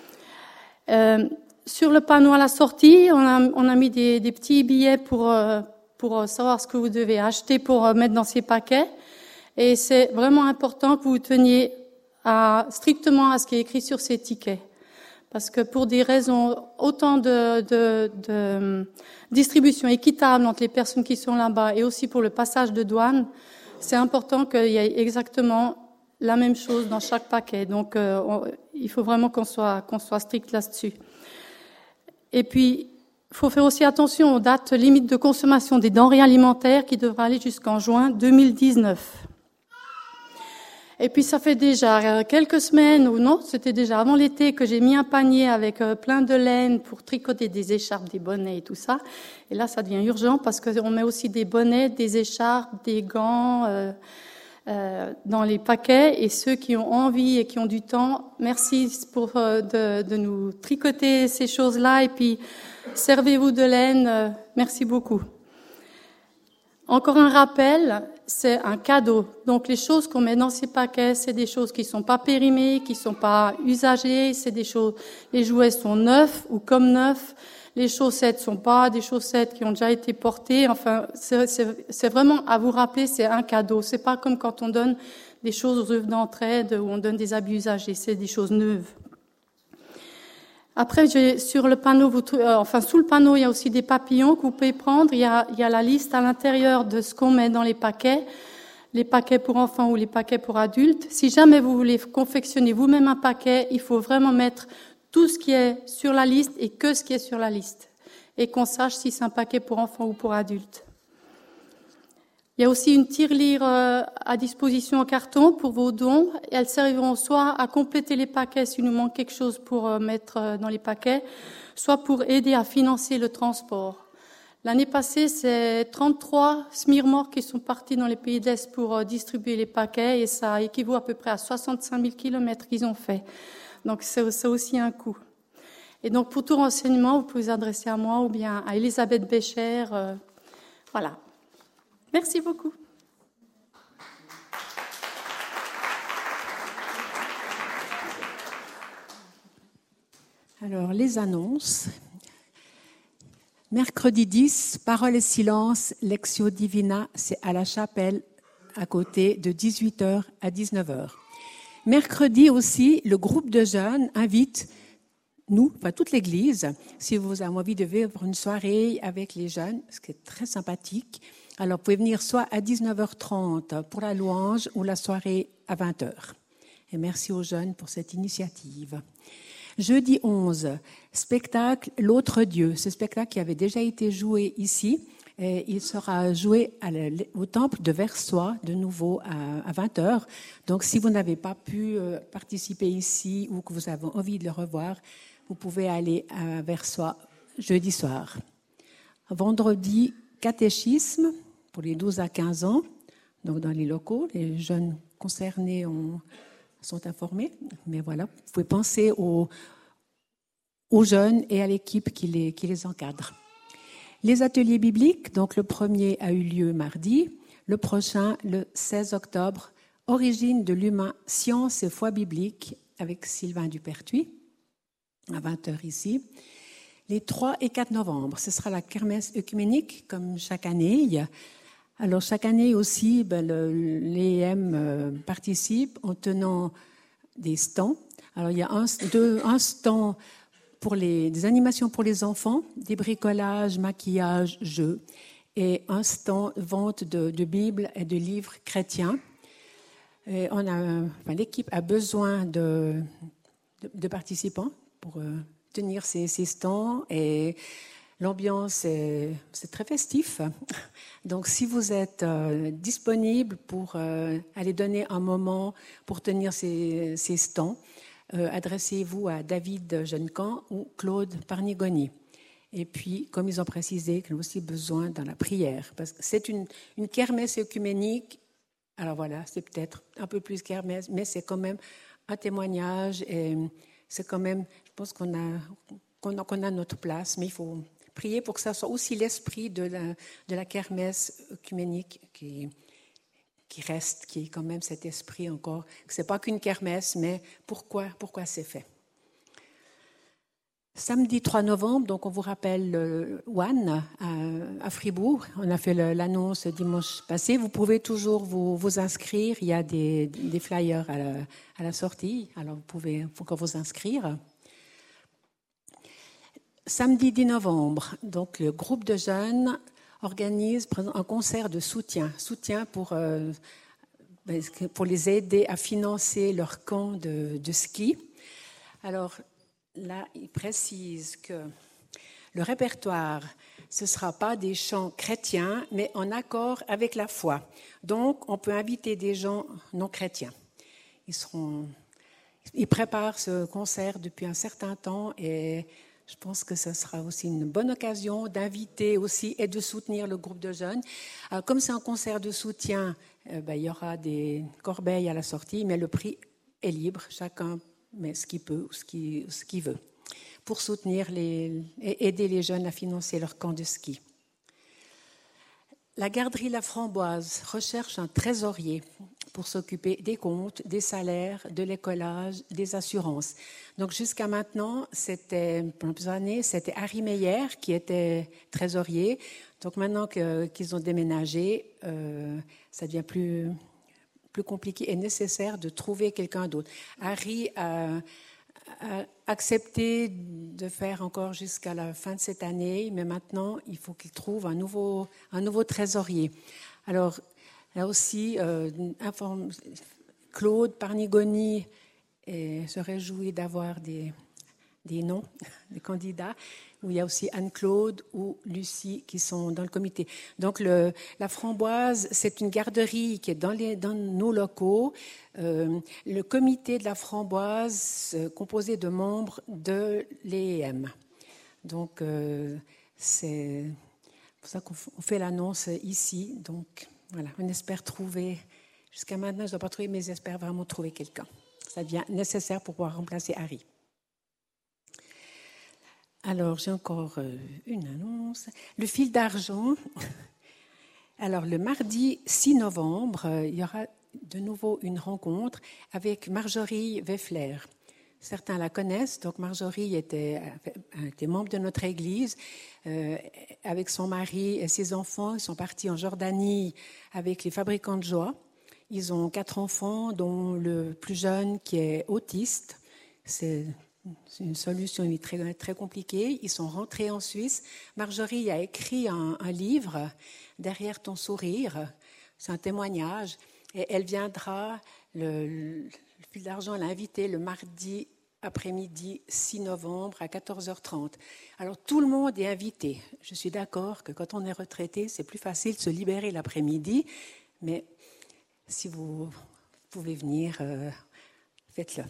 Sur le panneau à la sortie, on a mis des petits billets pour savoir ce que vous devez acheter pour mettre dans ces paquets. Et c'est vraiment important que vous teniez strictement à ce qui est écrit sur ces tickets. Parce que pour des raisons autant de distribution équitable entre les personnes qui sont là-bas et aussi pour le passage de douane, c'est important qu'il y ait exactement la même chose dans chaque paquet. Donc, il faut vraiment qu'on soit strict là-dessus. Et puis, il faut faire aussi attention aux dates limites de consommation des denrées alimentaires qui devraient aller jusqu'en juin 2019. Et puis, ça fait déjà quelques semaines, ou non, c'était déjà avant l'été, que j'ai mis un panier avec plein de laine pour tricoter des écharpes, des bonnets et tout ça. Et là, ça devient urgent parce qu'on met aussi des bonnets, des écharpes, des gants dans les paquets. Et ceux qui ont envie et qui ont du temps, merci de nous tricoter ces choses-là. Et puis, servez-vous de laine. Merci beaucoup. Encore un rappel, c'est un cadeau. Donc les choses qu'on met dans ces paquets, c'est des choses qui sont pas périmées, qui sont pas usagées, c'est des choses, les jouets sont neufs ou comme neufs. Les chaussettes sont pas des chaussettes qui ont déjà été portées. Enfin, c'est vraiment à vous rappeler, c'est un cadeau. C'est pas comme quand on donne des choses aux œuvres d'entraide ou on donne des habits usagés. C'est des choses neuves. Après, sur le panneau, sous le panneau, il y a aussi des papillons que vous pouvez prendre. Il y a la liste à l'intérieur de ce qu'on met dans les paquets pour enfants ou les paquets pour adultes. Si jamais vous voulez confectionner vous-même un paquet, il faut vraiment mettre tout ce qui est sur la liste et que ce qui est sur la liste. Et qu'on sache si c'est un paquet pour enfants ou pour adultes. Il y a aussi une tirelire à disposition en carton pour vos dons. Elles serviront soit à compléter les paquets s'il nous manque quelque chose pour mettre dans les paquets, soit pour aider à financer le transport. L'année passée, c'est 33 SMIRMOR qui sont partis dans les pays de l'Est pour distribuer les paquets et ça équivaut à peu près à 65 000 kilomètres qu'ils ont fait. Donc c'est aussi un coût. Et donc pour tout renseignement, vous pouvez vous adresser à moi ou bien à Elisabeth Bécher. Voilà. Merci beaucoup. Alors, les annonces. Mercredi 10, Parole et silence, Lectio Divina, c'est à la chapelle, à côté de 18h à 19h. Mercredi aussi, le groupe de jeunes invite toute l'Église, si vous avez envie de vivre une soirée avec les jeunes, ce qui est très sympathique. Alors, vous pouvez venir soit à 19h30 pour la louange ou la soirée à 20h. Et merci aux jeunes pour cette initiative. Jeudi 11, spectacle L'autre Dieu. Ce spectacle qui avait déjà été joué ici, et il sera joué au temple de Versoix, de nouveau à 20h. Donc, si vous n'avez pas pu participer ici ou que vous avez envie de le revoir, vous pouvez aller à Versoix jeudi soir. Vendredi, catéchisme pour les 12 à 15 ans, donc dans les locaux. Les jeunes concernés sont informés. Mais voilà, vous pouvez penser aux jeunes et à l'équipe qui les encadre. Les ateliers bibliques, donc le premier a eu lieu mardi, le prochain le 16 octobre, Origine de l'humain, science et foi biblique, avec Sylvain Dupertuis, à 20h ici. Les 3 et 4 novembre, ce sera la kermesse œcuménique, comme chaque année. Alors, chaque année aussi, l'EM participe en tenant des stands. Alors, il y a un stand pour des animations pour les enfants, des bricolages, maquillage, jeux, et un stand vente de Bibles et de livres chrétiens. Et l'équipe a besoin de participants pour tenir ces stands et l'ambiance c'est très festif. Donc si vous êtes disponible pour aller donner un moment pour tenir ces stands, adressez-vous à David Jeunecamp ou Claude Parnigoni. Et puis, comme ils ont précisé, qu'ils ont aussi besoin dans la prière. Parce que c'est une kermesse œcuménique. Alors voilà, c'est peut-être un peu plus kermesse, mais c'est quand même un témoignage. Et c'est quand même, je pense qu'on a notre place, mais il faut prier pour que ça soit aussi l'esprit de la kermesse œcuménique qui reste, qui est quand même cet esprit encore, que ce n'est pas qu'une kermesse, mais pourquoi c'est fait. Samedi 3 novembre, donc on vous rappelle One à Fribourg. On a fait l'annonce dimanche passé. Vous pouvez toujours vous inscrire. Il y a des flyers à la sortie. Alors vous pouvez encore vous inscrire. Samedi 10 novembre, donc le groupe de jeunes organise un concert de soutien pour les aider à financer leur camp de ski. Alors là, il précise que le répertoire, ce ne sera pas des chants chrétiens, mais en accord avec la foi. Donc, on peut inviter des gens non chrétiens. Ils préparent ce concert depuis un certain temps et je pense que ce sera aussi une bonne occasion d'inviter aussi et de soutenir le groupe de jeunes. Alors, comme c'est un concert de soutien, il y aura des corbeilles à la sortie, mais le prix est libre. Chacun met ce qu'il peut ou ce qu'il veut pour soutenir et aider les jeunes à financer leur camp de ski. La garderie La Framboise recherche un trésorier pour s'occuper des comptes, des salaires, de l'écolage, des assurances. Donc jusqu'à maintenant, pendant plusieurs années, c'était Harry Meyer qui était trésorier. Donc maintenant qu'ils ont déménagé, ça devient plus compliqué et nécessaire de trouver quelqu'un d'autre. Harry a accepté de faire encore jusqu'à la fin de cette année, mais maintenant, il faut qu'il trouve un nouveau trésorier. Alors, là aussi, Claude Parnigoni se réjouit d'avoir des noms, des candidats, où il y a aussi Anne-Claude ou Lucie qui sont dans le comité. Donc, la Framboise, c'est une garderie qui est dans nos locaux. Le comité de la Framboise, composé de membres de l'EM. Donc, c'est pour ça qu'on fait l'annonce ici. Donc, voilà, on espère trouver, jusqu'à maintenant, je ne dois pas trouver, mais j'espère vraiment trouver quelqu'un. Ça devient nécessaire pour pouvoir remplacer Harry. Alors, j'ai encore une annonce. Le fil d'argent. Alors, le mardi 6 novembre, il y aura de nouveau une rencontre avec Marjorie Weffler. Certains la connaissent. Donc, Marjorie était membre de notre Église. Avec son mari et ses enfants, ils sont partis en Jordanie avec les Fabricants de Joie. Ils ont 4 enfants, dont le plus jeune qui est autiste. C'est une solution très, très compliquée. Ils sont rentrés en Suisse. Marjorie a écrit un livre, Derrière ton sourire. C'est un témoignage. Et elle viendra, le fil d'argent l'a invitée le mardi après-midi 6 novembre à 14h30. Alors tout le monde est invité. Je suis d'accord que quand on est retraité, c'est plus facile de se libérer l'après-midi. Mais si vous pouvez venir, faites-le.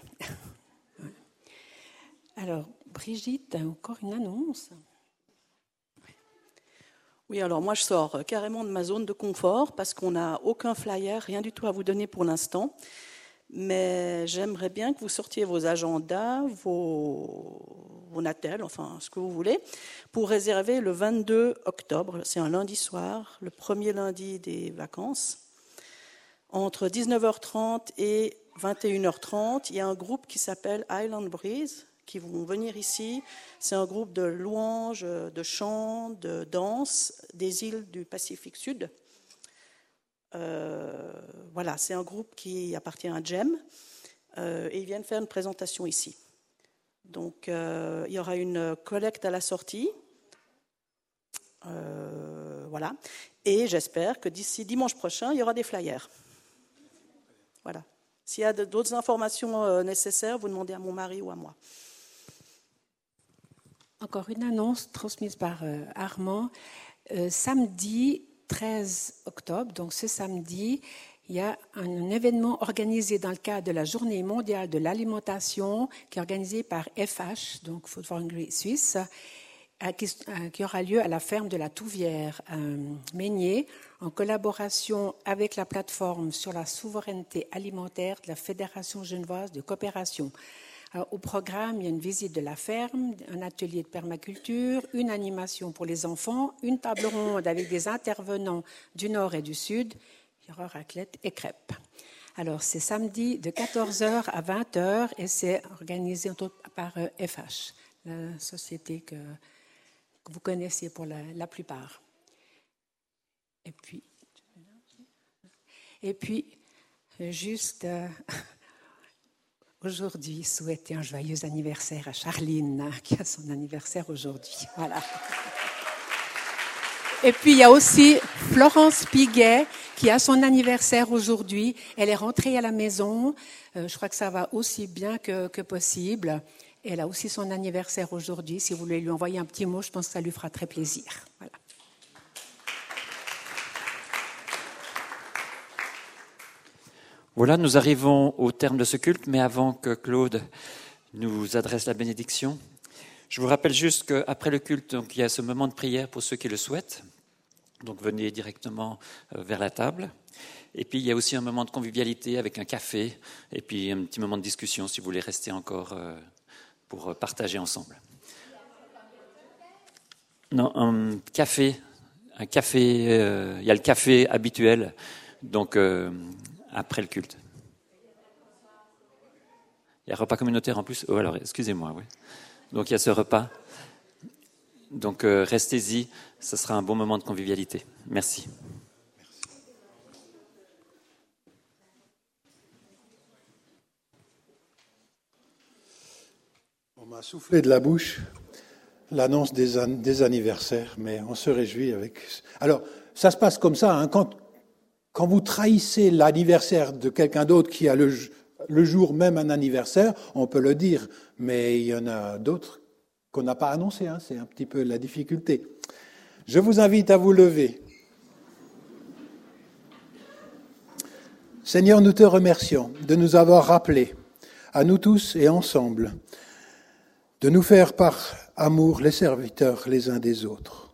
Alors, Brigitte, encore une annonce. Oui, alors moi je sors carrément de ma zone de confort parce qu'on n'a aucun flyer, rien du tout à vous donner pour l'instant. Mais j'aimerais bien que vous sortiez vos agendas, vos natels, enfin ce que vous voulez, pour réserver le 22 octobre. C'est un lundi soir, le premier lundi des vacances. Entre 19h30 et 21h30, il y a un groupe qui s'appelle Island Breeze qui vont venir ici. C'est un groupe de louanges, de chants, de danse des îles du Pacifique Sud. Voilà, c'est un groupe qui appartient à GEM et ils viennent faire une présentation ici. Donc, il y aura une collecte à la sortie. Voilà. Et j'espère que d'ici dimanche prochain, il y aura des flyers. Voilà. S'il y a d'autres informations nécessaires, vous demandez à mon mari ou à moi. Encore une annonce transmise par Armand. Samedi 13 octobre, donc ce samedi, il y a un événement organisé dans le cadre de la Journée mondiale de l'alimentation qui est organisée par FH, donc Food for Hungry Suisse, qui aura lieu à la ferme de la Touvière à Meigné, en collaboration avec la plateforme sur la souveraineté alimentaire de la Fédération genevoise de coopération. Alors, au programme, il y a une visite de la ferme, un atelier de permaculture, une animation pour les enfants, une table ronde avec des intervenants du Nord et du Sud. Il y aura raclette et crêpes. Alors, c'est samedi de 14h à 20h et c'est organisé par FH, la société que vous connaissez pour la plupart. Et puis juste... Aujourd'hui, souhaiter un joyeux anniversaire à Charline, qui a son anniversaire aujourd'hui. Voilà. Et puis, il y a aussi Florence Piguet, qui a son anniversaire aujourd'hui. Elle est rentrée à la maison. Je crois que ça va aussi bien que possible. Elle a aussi son anniversaire aujourd'hui. Si vous voulez lui envoyer un petit mot, je pense que ça lui fera très plaisir. Voilà. Voilà, nous arrivons au terme de ce culte, mais avant que Claude nous adresse la bénédiction, je vous rappelle juste qu'après le culte, donc, il y a ce moment de prière pour ceux qui le souhaitent. Donc venez directement vers la table. Et puis il y a aussi un moment de convivialité avec un café et puis un petit moment de discussion si vous voulez rester encore pour partager ensemble. Non, un café, il y a le café habituel, donc après le culte. Il y a repas communautaire en plus. Oh, alors, excusez-moi, oui. Donc, il y a ce repas. Donc, restez-y. Ce sera un bon moment de convivialité. Merci. On m'a soufflé de la bouche l'annonce des anniversaires, mais on se réjouit avec... Alors, ça se passe comme ça, hein, quand vous trahissez l'anniversaire de quelqu'un d'autre qui a le jour même un anniversaire, on peut le dire, mais il y en a d'autres qu'on n'a pas annoncé, hein, c'est un petit peu la difficulté. Je vous invite à vous lever. Seigneur, nous te remercions de nous avoir rappelé, à nous tous et ensemble, de nous faire par amour les serviteurs les uns des autres.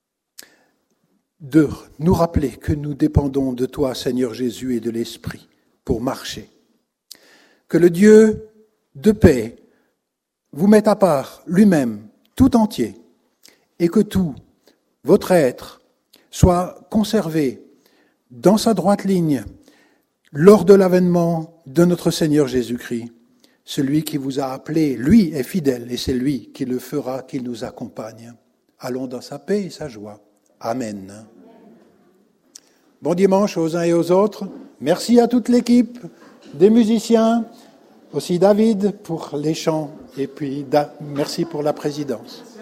De nous rappeler que nous dépendons de toi, Seigneur Jésus, et de l'Esprit pour marcher. Que le Dieu de paix vous mette à part lui-même, tout entier, et que tout, votre être, soit conservé dans sa droite ligne lors de l'avènement de notre Seigneur Jésus-Christ. Celui qui vous a appelé, lui, est fidèle, et c'est lui qui le fera, qui nous accompagne. Allons dans sa paix et sa joie. Amen. Bon dimanche aux uns et aux autres. Merci à toute l'équipe, des musiciens, aussi David pour les chants, et puis merci pour la présidence.